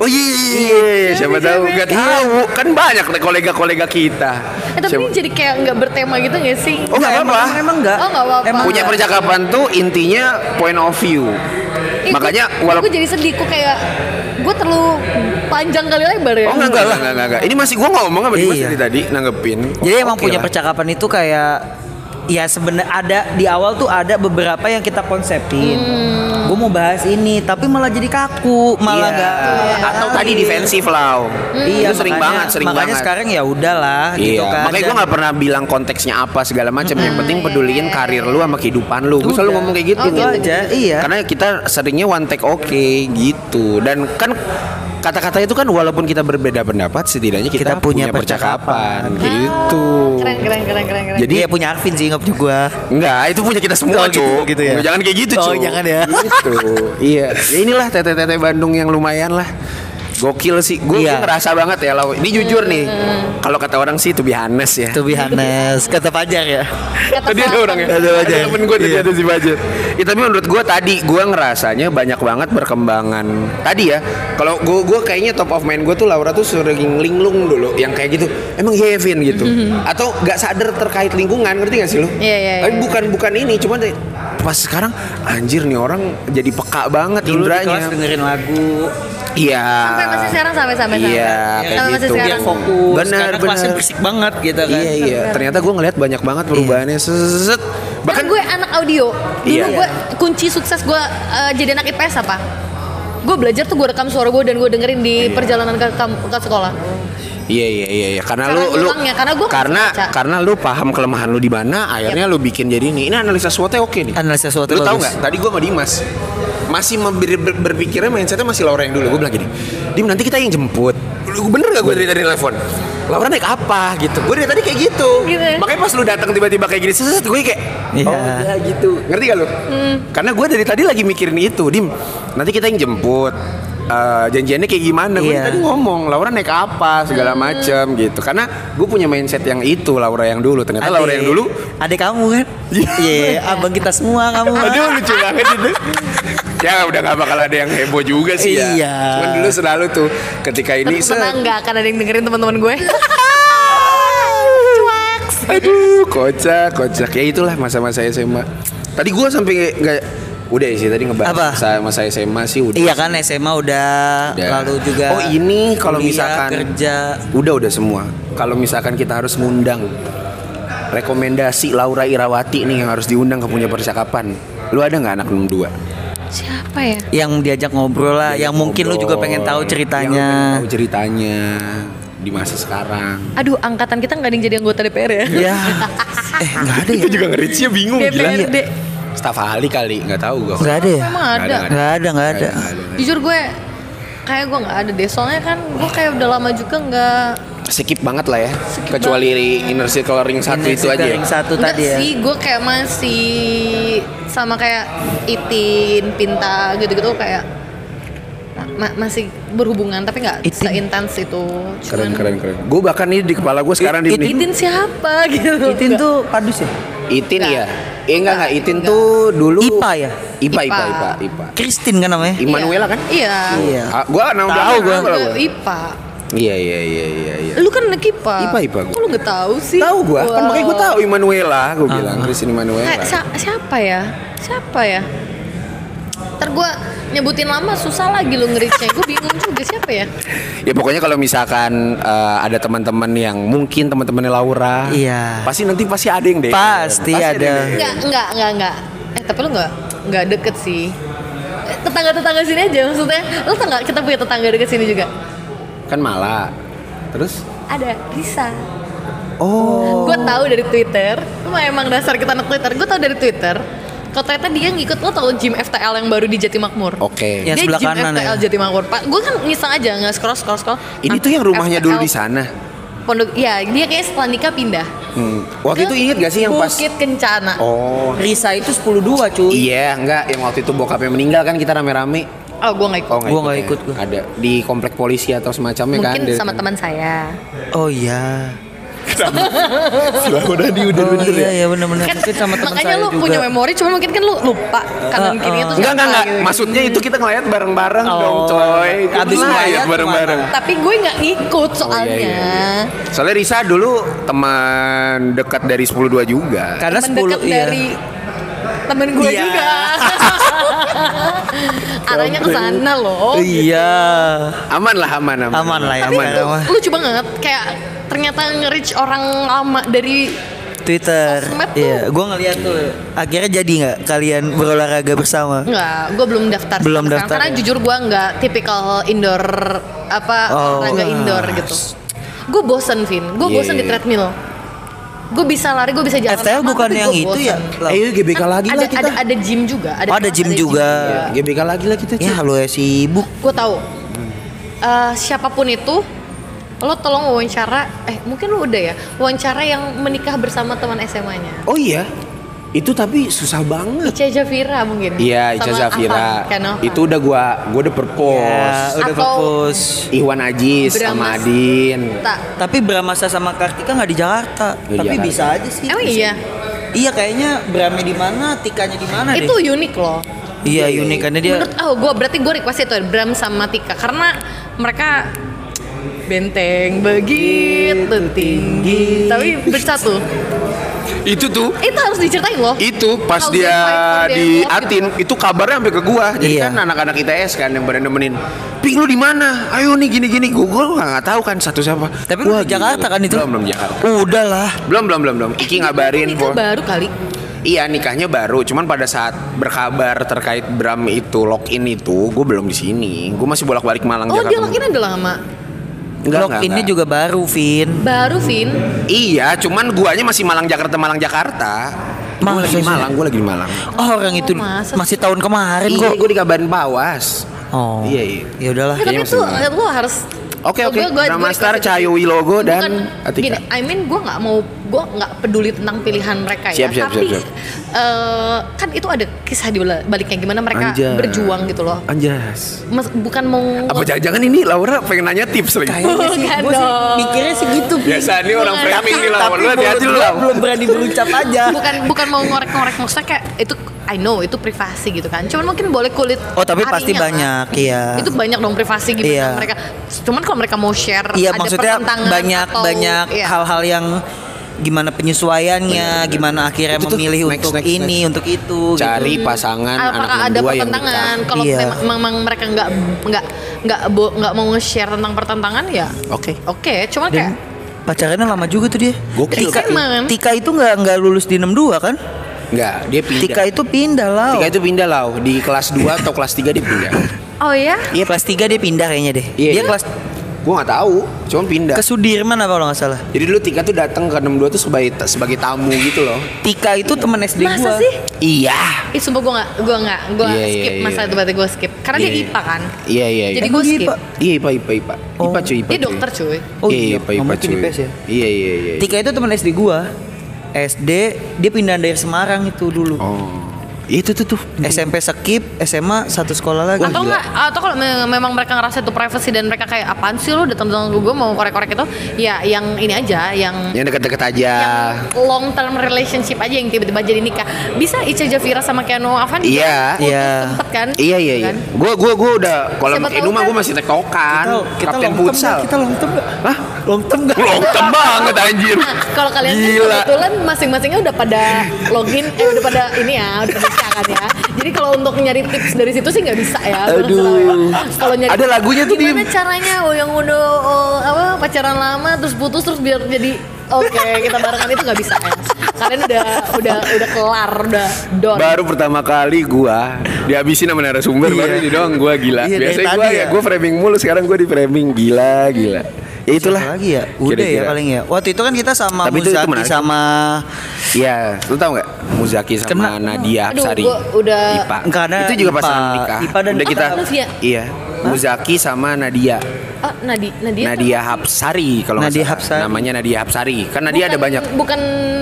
iya, siapa tahu nggak tahu. Kan banyak nih kolega-kolega kita. Eh tapi Siapa- ini jadi kayak nggak bertema gitu nggak sih? Oh nggak emang, apa-apa. emang enggak. Oh, nggak apa-apa. Emang Punya nggak. percakapan tuh intinya point of view. Eh, Makanya gue walaupun jadi sedih, gue kayak gue terlalu panjang kali lebar ya. Oh enggak enggak, enggak enggak enggak. Ini masih gua ngomong sama Dimas Iya. dari tadi nanggepin. Jadi emang Oke punya lah. percakapan itu kayak ya sebenarnya ada di awal tuh ada beberapa yang kita konsepin. Gue mau bahas ini tapi malah jadi kaku, malah Iya. nggak Atau tadi defensif lah. Iya, Itu sering makanya- banget, sering makanya banget. sekarang ya udahlah gitu Iya, kan. makanya gue Dan- nggak pernah bilang konteksnya apa segala macam. Yang penting peduliin karir lu sama kehidupan lu. Gue selalu Udah. ngomong kayak gitu. Oh, gitu aja, iya. Karena kita seringnya one take oke gitu. Dan kan kata-kata itu kan walaupun kita berbeda pendapat, setidaknya kita, Kita punya punya percakapan, percakapan. gitu. Keren keren keren keren keren. Jadi Dia punya Arvin sih, nggak punya gua. enggak, itu punya kita semua, Oh, gitu- Cuk. gitu ya? Jangan kayak gitu, Oh, Cuk. jangan ya. Gitu. Iya. Ya inilah tete-tete Bandung yang lumayan lah. Gokil sih. Gue Iya. ngerasa banget ya, Lau. Ini jujur nih. Kalau kata orang sih to be honest ya. Tuh Bihanes, kata Pajar ya. Kata Tadi ada Selatan. orang ya? Ada Fajar. temen gue tadi Iya. ada si Fajar. Ya tapi menurut gue tadi gue ngerasanya banyak banget perkembangan. Tadi ya, kalau gue gue kayaknya top of mind gue tuh Laura tuh sering linglung dulu, yang kayak gitu. Emang iya Vin gitu. Atau nggak sadar terkait lingkungan, ngerti gak sih lu? Iya, iya, Tapi iya. bukan bukan ini, cuman deh, pas sekarang anjir nih orang jadi peka banget Dulu di kelas indranya. dengerin lagu. Iya. Sampai masih sekarang sampai sampai sampai. Iya, Sampai kayak masih gitu. sekarang. Biar fokus. Benar, Karena kelasnya benar. berisik banget gitu kan. Iya iya. Ternyata gue ngeliat banyak banget perubahannya. Set. Bahkan Bahkan gue anak audio. Dulu Iya. gue kunci sukses gue uh, jadi anak I P S apa? Gue belajar tuh gue rekam suara gue dan gue dengerin di perjalanan ke, kam- ke sekolah. Iya iya iya iya. Karena Cara lu lu ngulangnya, karena gua nggak karena bisa baca. karena lu paham kelemahan lu di mana, akhirnya lu bikin jadi ini. Ini analisa SWOT oke nih. Analisa SWOT Lu tahu bagus. nggak? Tadi gua sama Dimas masih member, ber, berpikirnya mindsetnya masih Laura yang dulu. Gue bilang gini, Dim nanti kita yang jemput. Lu bener gak gue dari tadi telepon? Laura naik apa gitu? Gue dari tadi kayak gitu. Gitu ya? Makanya pas lu datang tiba-tiba kayak gini, set gue kayak Iya. oh ya gitu. Ngerti gak lu? Karena gue dari tadi lagi mikirin itu, Dim. Nanti kita yang jemput. Eh, janjiannya kayak gimana? Gue Iya. tadi ngomong Laura naik apa segala macam gitu. Karena gue punya mindset yang itu, Laura yang dulu. Ternyata Laura yang dulu. Adik kamu kan? Iya, abang kita semua kamu. Aduh lucu banget itu. Ya udah gak bakal ada yang heboh juga sih ya. Iya. Cuman dulu selalu tuh ketika ini Tapi set, tenang, nggak akan ada yang dengerin teman-teman gue. Cuaks. aduh kocak kocak ya itulah masa-masa S M A. Tadi gue sampai nggak udah sih tadi ngebahas Apa? masa masa S M A sih udah. Iya kan S M A udah, Udah. lalu juga. Oh ini kalau kuliah, misalkan kerja. udah udah semua. Kalau misalkan kita harus ngundang rekomendasi Laura Irawati nih yang harus diundang ke Punya Percakapan. Lu ada nggak anak enam dua? Siapa ya? Yang diajak ngobrol lah, yang mungkin lu juga pengen tahu Yang ceritanya. lu pengen tahu ceritanya di masa sekarang. Aduh, angkatan kita nggak ada yang jadi anggota D P R ya? Ya. Eh, enggak ada ya? Itu juga nge-reach-nya bingung D P R D. gila. Staf ahli kali, nggak tahu gua. Enggak ada ya? Memang ada. Enggak ada, enggak ada. Jujur gue kayak gue nggak ada deh. Soalnya kan gue kayak udah lama juga nggak. Skip banget lah ya. Skip Kecuali inner circle ring satu Inner itu aja. circle ring satu Enggak tadi ya. sih, gue kayak masih sama kayak Itin, Pinta gitu-gitu kayak ma- masih berhubungan tapi nggak Itin. seintens itu. Keren Cuman, keren keren. Gue bahkan ini di kepala gue sekarang di Itin siapa gitu? Itin tuh padus ya? Itin Enggak. ya. Eh enggak enggak Itin Enggak. tuh dulu I P A ya? I P A I P A I P A. I P A I P A. Kristin kan namanya? Immanuela kan? Iya. Iya. Ah, gua nama Tahu belakang gua. apa lah gua? I P A. Iya iya iya iya iya. Lu kan anak I P A. I P A, I P A gua. Kok lu gak tahu sih? Tahu gua, kan Wow. makanya gua tahu Immanuela, gua bilang Kristin Kayak Immanuela. si- siapa ya? Siapa ya? Ntar gua nyebutin lama susah lagi lu nge-reach-nya. Gua bingung juga siapa ya? Ya pokoknya kalau misalkan eh, ada teman-teman yang mungkin teman-temannya Laura, Iya. pasti nanti pasti ada yang deh. Pasti ada. yang D M. Enggak, enggak, enggak, enggak. Eh, tapi lu enggak enggak deket sih. Eh, Tetangga-tetangga sini aja maksudnya. Lu tau enggak kita punya tetangga deket sini juga? Kan malah. Terus? Ada, Risa. Oh. Gue tahu dari Twitter. Lu emang dasar kita anak Twitter. Gue tahu dari Twitter. Kalau ternyata dia ngikut, lo tau gym F T L yang baru di Jatimukmur. Oke. Yang Dia sebelah gym kanan F T L ya? Jatimukmur. Pak, gue kan ngiseng aja nggak scroll scroll scroll. Ini Nah, tuh yang rumahnya F T L dulu di sana. Pondok, ya dia kayak setelah nikah pindah. Hmm. Waktu Ke itu inget gak sih yang pas? Bukit Kencana. Oh. Risa itu sepuluh dua cuy. Iya, enggak yang waktu itu bokapnya meninggal kan kita rame-rame. Oh, gue nggak ikut. Oh, nggak Gua nggak ya? ikut, gua. Ada di komplek polisi atau semacamnya kan. Mungkin dari- sama teman saya. Oh iya. Lah udah di udah Oh bener iya ya. iya benar-benar. Kan, Mungkin sama teman makanya saya lu juga. punya memori, cuma mungkin kan lu lupa kanan Uh, kirinya uh. tuh Enggak siapa enggak enggak. gitu. Maksudnya itu kita ngeliat bareng-bareng Oh. dong coy. Kita Abis ngeliat ngeliat bareng-bareng. kemana? Tapi gue nggak ikut soalnya. Oh, iya, iya, iya. Soalnya Risa dulu teman dekat dari sepuluh dua juga. Karena Temen sepuluh deket iya. dari temen gue Iya. juga. Arahnya ke sana loh. Iya. Aman lah aman aman. Aman lah ya. Tapi aman, itu aman. lucu banget kayak ternyata nge-reach orang lama dari Twitter. Sosmed tuh. Iya, gua ngeliat tuh. Akhirnya jadi nggak kalian berolahraga bersama? Enggak, gue belum daftar Belum sampai daftar sekarang. Karena ya? jujur gue nggak tipikal indoor apa Oh. olahraga indoor gitu. Gue bosen, Vin. Gue Iya, bosen iya, di iya. treadmill. Gue bisa lari, gue bisa jalan. F T L lama, bukan tapi yang gua itu bosen. ya? Ayo G B K Kan lagi ada, lah kita. ada ada gym juga. Ada, Oh, ada gym juga. G B K lagi lah kita. Ya lu ya sibuk. Gue tahu. Eh, siapapun itu, lo tolong wawancara. Eh mungkin lo udah ya wawancara yang menikah bersama teman S M A-nya. Oh iya. Itu tapi susah banget. Ica Jafira mungkin. Iya, Ica Sama Zafira. Afan, Kano Afan. Itu udah gua gua udah propose. Ya, udah Atau- fokus. Iwan Ajis sama Bramas. Adin. Tak. Tapi Bramasa sama Kartika nggak di Jakarta. Di Tapi Jakarta. bisa aja sih. Emang Bisa. iya. Iya kayaknya Bramnya di mana, Tikanya di mana deh. Itu unik loh. Iya unik karena dia. Menurut oh gue berarti gue request itu Bram sama Tika karena mereka benteng begitu tinggi tapi bersatu. Itu tuh Itu harus diceritain loh. itu pas How dia they fight for their di love Atin itu kabarnya sampai ke gua. Jadi Iya. kan anak-anak I T S kan yang pada nemenin. Ping lu di mana? Ayo nih gini-gini. Gua gua nggak tahu kan satu siapa. Tapi lu di Jakarta kan itu? Belum belum Jakarta. Udah lah. Belum belum belum belum. Iki ngabarin Nikah po. baru kali. Iya nikahnya baru, cuman pada saat berkabar terkait Bram itu login itu, gue belum di sini. Gue masih bolak-balik Malang Oh Jakarta. dia login udah lama. Enggak, enggak, Loginnya enggak. juga baru, Vin. Baru Vin. Iya, cuman guanya masih Malang Jakarta Malang Jakarta. Gue Masa lagi di sih? Malang, gue lagi di Malang. Oh, orang itu Oh, masa masih tahun kemarin Iya, kok. gue dikabarin Pawas. Oh. Iya, iya. Ya udahlah. Ya, tapi Kayaknya itu masih lo harus. Oke, Oh, oke. gua- gua- Drama gua Star, request Cahyo itu. Wilogo, dan Bukan, Atika. Gini, I mean gue nggak mau, gue nggak peduli tentang pilihan mereka ya. Siap, siap, tapi siap, siap. eh, kan itu ada kisah di baliknya gimana mereka Anjas. berjuang gitu loh. Anjas. Mas, bukan mau. Apa jangan-jangan ini Laura pengen nanya tips lagi? Kayaknya sih, Bukan gua sih dong. mikirnya sih gitu. Vin. Biasa nih orang Bukan. framing nih Laura. Tapi Lu hati-hati lu mulut gua Lau. belum berani berucap aja. bukan bukan mau ngorek-ngorek maksudnya kayak itu I know itu privasi gitu kan. Cuman mungkin boleh kulit. Oh, tapi pasti harinya banyak, lah. iya. Itu banyak dong privasi gimana Iya. mereka. Cuman kalau mereka mau share Iya, ada maksudnya pertentangan banyak atau- banyak iya. hal-hal yang gimana penyesuaiannya, gimana akhirnya Itu tuh, memilih next, untuk next, ini, next. untuk itu. Cari gitu. pasangan anak Apakah enam ada dua yang pertentangan? nikah. Kalau Iya. memang, memang mereka nggak nggak nggak bo- nggak mau nge-share tentang pertentangan ya Oke. oke. Cuman kayak pacarannya lama juga tuh dia. Gokil. Tika, Emang. Tika itu nggak nggak lulus di enam dua kan? Enggak, dia pindah. Tika itu pindah lah. Tika itu pindah lah di kelas dua atau kelas tiga dia pindah. Oh ya? Iya kelas tiga dia pindah kayaknya deh. Iya, Dia iya. kelas Gua nggak tahu, cuma pindah. ke Sudirman apa kalau nggak salah. Jadi dulu Tika tuh datang ke enam dua tuh sebagai sebagai tamu gitu loh. Tika itu teman S D Masa gua. sih? Iya. Ih sumpah gue gak, gue gak, gue Iya, skip iya, masa iya. itu berarti gue skip. Karena Iya, dia iya. I P A kan. Iya iya iya. Jadi Emang gue dia skip. I P A? Iya IPA IPA IPA. Oh. IPA cuy IPA. Dia cuy. dokter cuy. Oh Iya, iya, IPA IPA ngomong di cuy. P S ya. Iya iya iya. Tika itu teman S D gua. S D dia pindah dari Semarang itu dulu. Oh. Itu tuh tuh. S M P skip, S M A satu sekolah lagi. Atau enggak, atau kalau me- memang mereka ngerasa itu privacy dan mereka kayak apaan sih lu datang-datang ke gue mau korek-korek itu, ya yang ini aja, yang Yang deket-deket aja. yang long term relationship aja yang tiba-tiba jadi nikah. Bisa Ica Jafira sama Keanu Avan Iya. putus Iya. sempet kan? Iya iya iya. Kan? Gua gua gua udah kalau Siapa Inu tahu mah kan- gua masih tektokan. Kapten long term futsal. nggak? Kita long term nggak? Hah? Long term nggak? Long term banget anjir. Nah, kalau kalian kan Gila. kebetulan masing-masingnya udah pada login, eh udah pada ini ya, udah pada bisa kan ya. Jadi kalau untuk nyari tips dari situ sih nggak bisa ya. gua Aduh. kasih tahu ya. Kalau nyari Ada lagunya tuh, gimana Dim. caranya oh, yang udah oh, apa pacaran lama terus putus terus biar jadi oke kita barengan itu nggak bisa ya. Kalian udah udah udah kelar udah don. Baru pertama kali gua dihabisin sama narasumber Iya. baru ini doang gua gila. Iya, dari Biasanya tadi gua ya. ya gua framing mulu, sekarang gua di framing gila gila. Ya itulah. Siapa lagi ya? Udah ya Kira-kira. paling ya. Waktu itu kan kita sama Tapi itu- itu Muzaki menarik. sama Iya, lu tau nggak Muzaki sama Kena- Nadia Aduh, Hapsari? gua udah- I P A. Enggak ada Itu juga I P A. pasangan nikah. I P A dan- Udah Oh, kita. Novia. Iya. Muzaki sama Nadia. Oh, Nadi, Nadia. Nadia Hapsari kalau nggak Nadia salah. Hapsari. Namanya Nadia Hapsari. Kan Nadia ada Bukan- banyak. Bukan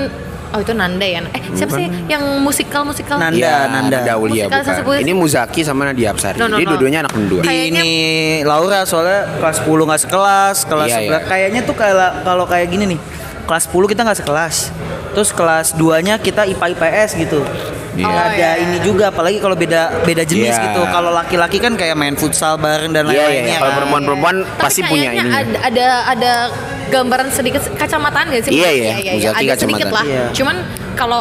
oh itu Nanda ya. Eh, siapa sih yang musikal-musikal? Nanda. Iya, Nanda. Aulia Musikal bukan. sesepuh. Ini Muzaki sama Nadia Hapsari. No, no, Jadi no. dua-duanya anak kedua. Kayak- Kayaknya- ini Laura soalnya kelas sepuluh nggak sekelas, kelas Iya, sebelas iya. kayaknya tuh kayak kalau kayak gini nih. Kelas sepuluh kita nggak sekelas. Terus kelas dua-nya kita I P A I P S gitu. Iya. Nggak Oh, ada iya, ini iya. juga apalagi kalau beda beda jenis Iya. gitu. Kalau laki-laki kan kayak main futsal bareng dan Iya, iya. lain-lainnya. Kalau kan. perempuan-perempuan Tapi pasti punya kayaknya ininya. ada, ada ada gambaran sedikit kacamataan gak sih? Iya, iya. Muzaki Ada sedikit kacamataan. lah. Iya. Cuman kalau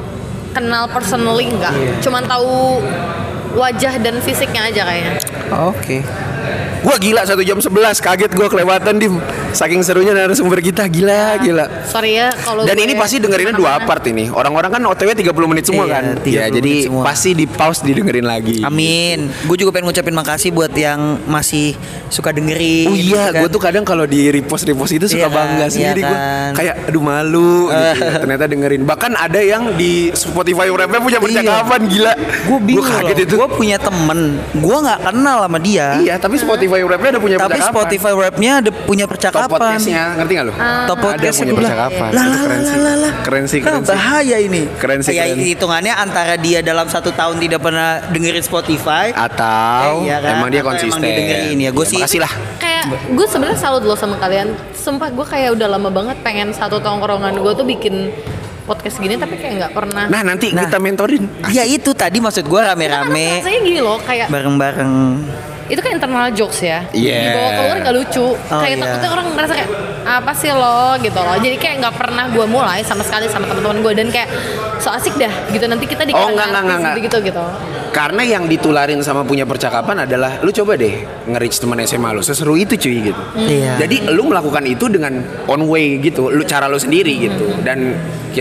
kenal personally enggak. Iya. Cuman tahu wajah dan fisiknya aja kayaknya. Oke. Gua gila satu jam sebelas, kaget gua kelewatan Dim. Saking serunya narasumber kita, gila gila. Sorry ya kalau Dan gue ini pasti dengerinnya dua part ini. Orang-orang kan O T W tiga puluh menit semua Iya, kan. tiga Ya, puluh jadi menit semua. pasti di pause didengerin lagi. Amin. Gue juga pengen ngucapin makasih buat yang masih suka dengerin. Oh iya, gitu kan. gue tuh kadang kalau di repost repost itu suka Iya kan, bangga sendiri iya gue. kan. Kayak aduh malu gitu ya. Ternyata dengerin. Bahkan ada yang di Spotify Wrap-nya punya percakapan gila. Gue bingung Gua kaget loh. itu. Gue punya temen, gue nggak kenal sama dia. Iya, tapi Spotify Wrap-nya ada punya Tapi percakapan. Spotify Wrap-nya ada punya Top percakapan. podcastnya, ngerti gak lu? Top Ada podcastnya punya gua bilang, percakapan. Lah Itu lah keren lah sih. lah lah. Keren sih, Nah, keren sih. bahaya ini. Keren sih, Ya keren. hitungannya antara dia dalam satu tahun tidak pernah dengerin Spotify. Atau Eh, iya kan? emang dia Atau emang konsisten. dia dengerin ya. Gua sih- Makasih lah. kayak gue sebenarnya salut loh sama kalian. Sumpah gue kayak udah lama banget pengen satu tongkrongan gue tuh bikin podcast gini tapi kayak nggak pernah. Nah, nanti Nah. kita mentorin. Ya itu tadi maksud gue Karena rame-rame rasanya gini loh kayak bareng-bareng. itu kan internal jokes ya. Iya. Dibawa keluar nggak lucu. kayak iya. takutnya orang merasa kayak apa sih lo gitu loh. Jadi kayak nggak pernah gue mulai sama sekali sama teman-teman gue dan kayak so asik dah gitu nanti kita di Oh, enggak, enggak, enggak, gitu gitu. Karena yang ditularin sama punya percakapan adalah lu coba deh nge-reach teman S M A lu seseru itu cuy gitu. Iya. Jadi lu melakukan itu dengan on way gitu, lu cara lu sendiri gitu. Dan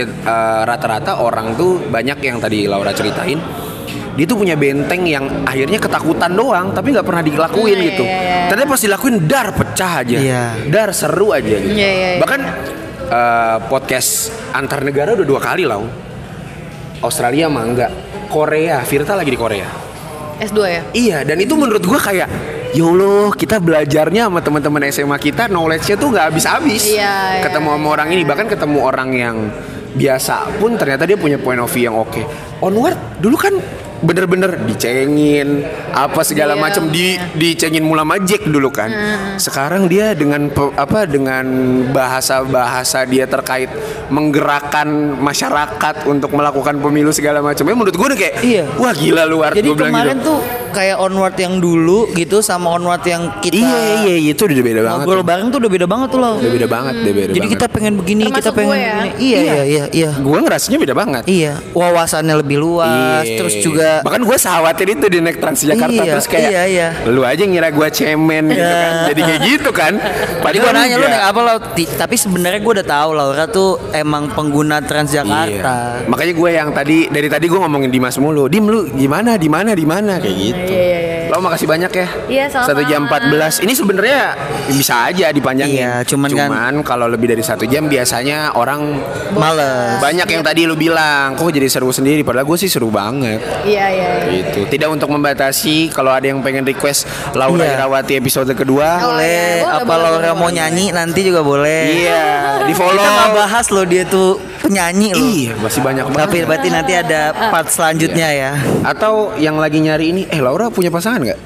uh, rata-rata orang tuh banyak yang tadi Laura ceritain, dia tuh punya benteng yang akhirnya ketakutan doang tapi nggak pernah dilakuin Hmm, gitu. iya, iya. Ternyata pas dilakuin dar pecah aja, Iya. dar seru aja gitu. Iya, iya, iya. Bahkan uh, podcast antar negara udah dua kali lah. Australia mah enggak. Korea, Virta lagi di Korea. S dua ya. Iya, dan itu menurut gua kayak ya Allah, kita belajarnya sama teman-teman S M A kita, knowledge-nya tuh nggak habis-habis. Iya, iya. Ketemu sama orang ini, bahkan ketemu orang yang biasa pun ternyata dia punya point of view yang oke. Onward dulu kan bener-bener dicengin apa segala Iya, macam di iya. dicengin mula majek dulu kan. Sekarang dia dengan pe- apa dengan bahasa-bahasa dia terkait menggerakkan masyarakat untuk melakukan pemilu segala macam. Ya menurut gue udah kayak Iya. wah gila luar. Jadi Gua bilang kemarin gitu. tuh kayak onward yang dulu gitu sama onward yang kita Iya iya iya, itu udah beda banget. ngobrol bareng tuh udah beda banget tuh loh. Udah beda banget, udah beda Jadi banget. kita pengen begini, Termasuk kita pengen gue ya. begini. Iya iya iya iya. Gue ngerasanya beda banget. Iya, wawasannya lebih luas, Iya. terus juga bahkan gue khawatir itu di naik Transjakarta Iya, terus kayak iya, iya. lu aja ngira gue cemen gitu kan. Jadi kayak gitu kan. Tadi gue nanya lu enggak. naik apa lo? Tapi sebenarnya gue udah tahu Laura tuh emang pengguna Transjakarta. Iya. Makanya gue yang tadi dari tadi gue ngomongin Dimas mulu. Dim lu gimana di mana di mana kayak gitu. Iya, iya, iya. Lo makasih banyak ya. Iya, sama-sama. Satu jam empat belas. Ini sebenarnya bisa aja dipanjangin. Iya, cuman kan- kalau lebih dari satu jam biasanya orang Males. banyak yang tadi lu bilang kok jadi seru sendiri. Padahal gue sih seru banget. Iya iya. iya. Gitu. Tidak untuk membatasi kalau ada yang pengen request Laura Iya. Irawati episode kedua. Oh, Boleh, iya, boleh, apa boleh, Laura boleh, mau boleh. nyanyi nanti juga boleh. Iya, di follow. Kita nggak bahas loh dia tuh penyanyi loh. Iya, masih banyak banget. Tapi berarti nanti ada part selanjutnya ya. Atau yang lagi nyari ini, eh Laura punya pasangan nggak?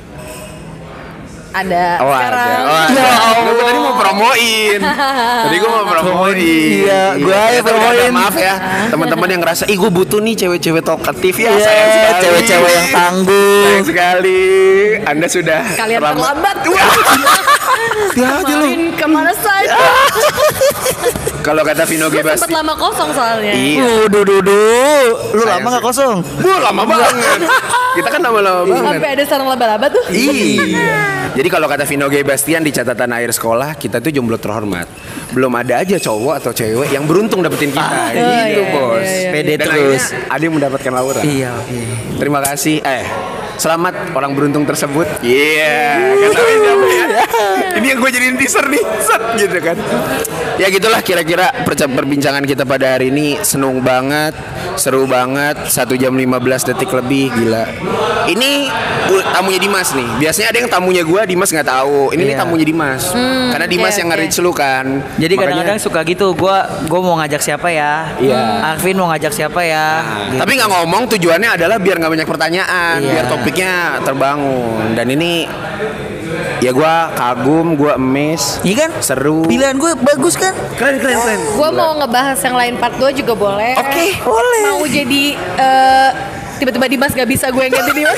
Ada Oh sekarang. ada. Oh, ada. Gue tadi mau promoin. Tadi gue mau promoin. Iya, gua aja Ternyata udah ada. promoin. Maaf ya, teman-teman yang ngerasa, ih gue butuh nih cewek-cewek talkatif ya. Iya, Sayang sekali. cewek-cewek yang tangguh. Sayang sekali. Anda sudah Kalian terlambat. Hati-hati lu. Kemarin kemana saja? Kalau kata Vino Gue Gebas. sempet lama kosong soalnya. Iya. Uh, duh, duh, duh. Lu Sayang lama nggak sih. kosong? Bu, lama banget. Kita kan lama-lama banget. Sampai ada sarang laba-laba tuh. Iya. Jadi kalau kata Vino G. Bastian di catatan akhir sekolah, kita tuh jomblo terhormat. Belum ada aja cowok atau cewek yang beruntung dapetin kita. Ah, gitu, iya, Bos. iya, iya. Pede Dan terus. akhirnya ada yang mendapatkan Laura. Iya, oke. Terima kasih. Eh, selamat orang beruntung tersebut. Iya. Kata siapa ya? Ini yang gue jadiin teaser nih. Set gitu kan. Ya gitulah kira-kira perca- perbincangan kita pada hari ini. Senung banget, seru banget. Satu jam lima belas detik lebih, gila. Ini uh, tamunya Dimas nih. Biasanya ada yang tamunya gue, Dimas nggak tahu. Ini nih Iya. tamunya Dimas. Karena Dimas oke, yang oke. nge-reach lu kan. Jadi Makanya- kadang-kadang suka gitu, gua gua mau ngajak siapa ya? Iya. Arvin mau ngajak siapa ya? Nah, Gitu. tapi nggak ngomong tujuannya adalah biar nggak banyak pertanyaan, Iya. biar topiknya terbangun. Dan ini ya gua kagum, gua emes, Iya kan? seru. Pilihan gue bagus kan? Keren keren keren. Gue mau ngebahas yang lain part dua juga boleh. Oke, boleh. Mau jadi eh, tiba-tiba Dimas gak bisa gue yang ganti Dimas.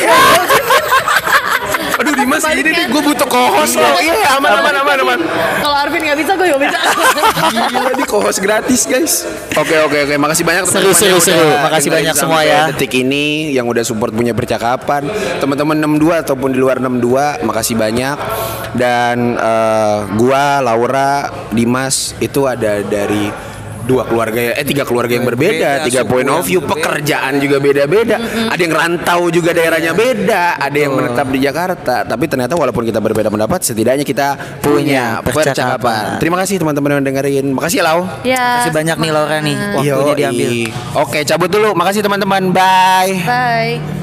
Aduh Dimas ini Kebalikan. nih gue butuh co-host loh. Iya aman aman aman aman. Kalau Arvin gak bisa, gue gak bisa. Gila di co-host gratis guys. Oke oke oke, makasih banyak Seru, teman-teman seru, yang seru. udah Makasih dengerin banyak sampai semua ya. Detik ini yang udah support punya percakapan. Teman-teman enam dua ataupun di luar enam dua, makasih banyak. Dan eh, gua, Laura, Dimas itu ada dari dua keluarga eh tiga keluarga yang berbeda, Berbeda, tiga suku point of yang view, berbeda. pekerjaan juga beda-beda. Ada yang rantau juga daerahnya beda, ada yang menetap di Jakarta. Tapi ternyata walaupun kita berbeda pendapat, setidaknya kita punya Punya percakapan. percakapan. Terima kasih teman-teman yang dengerin. Makasih ya Lau. Ya. Masih banyak nih Laura nih. Waktunya Yoi. diambil. Oke, cabut dulu. Makasih teman-teman. Bye. Bye.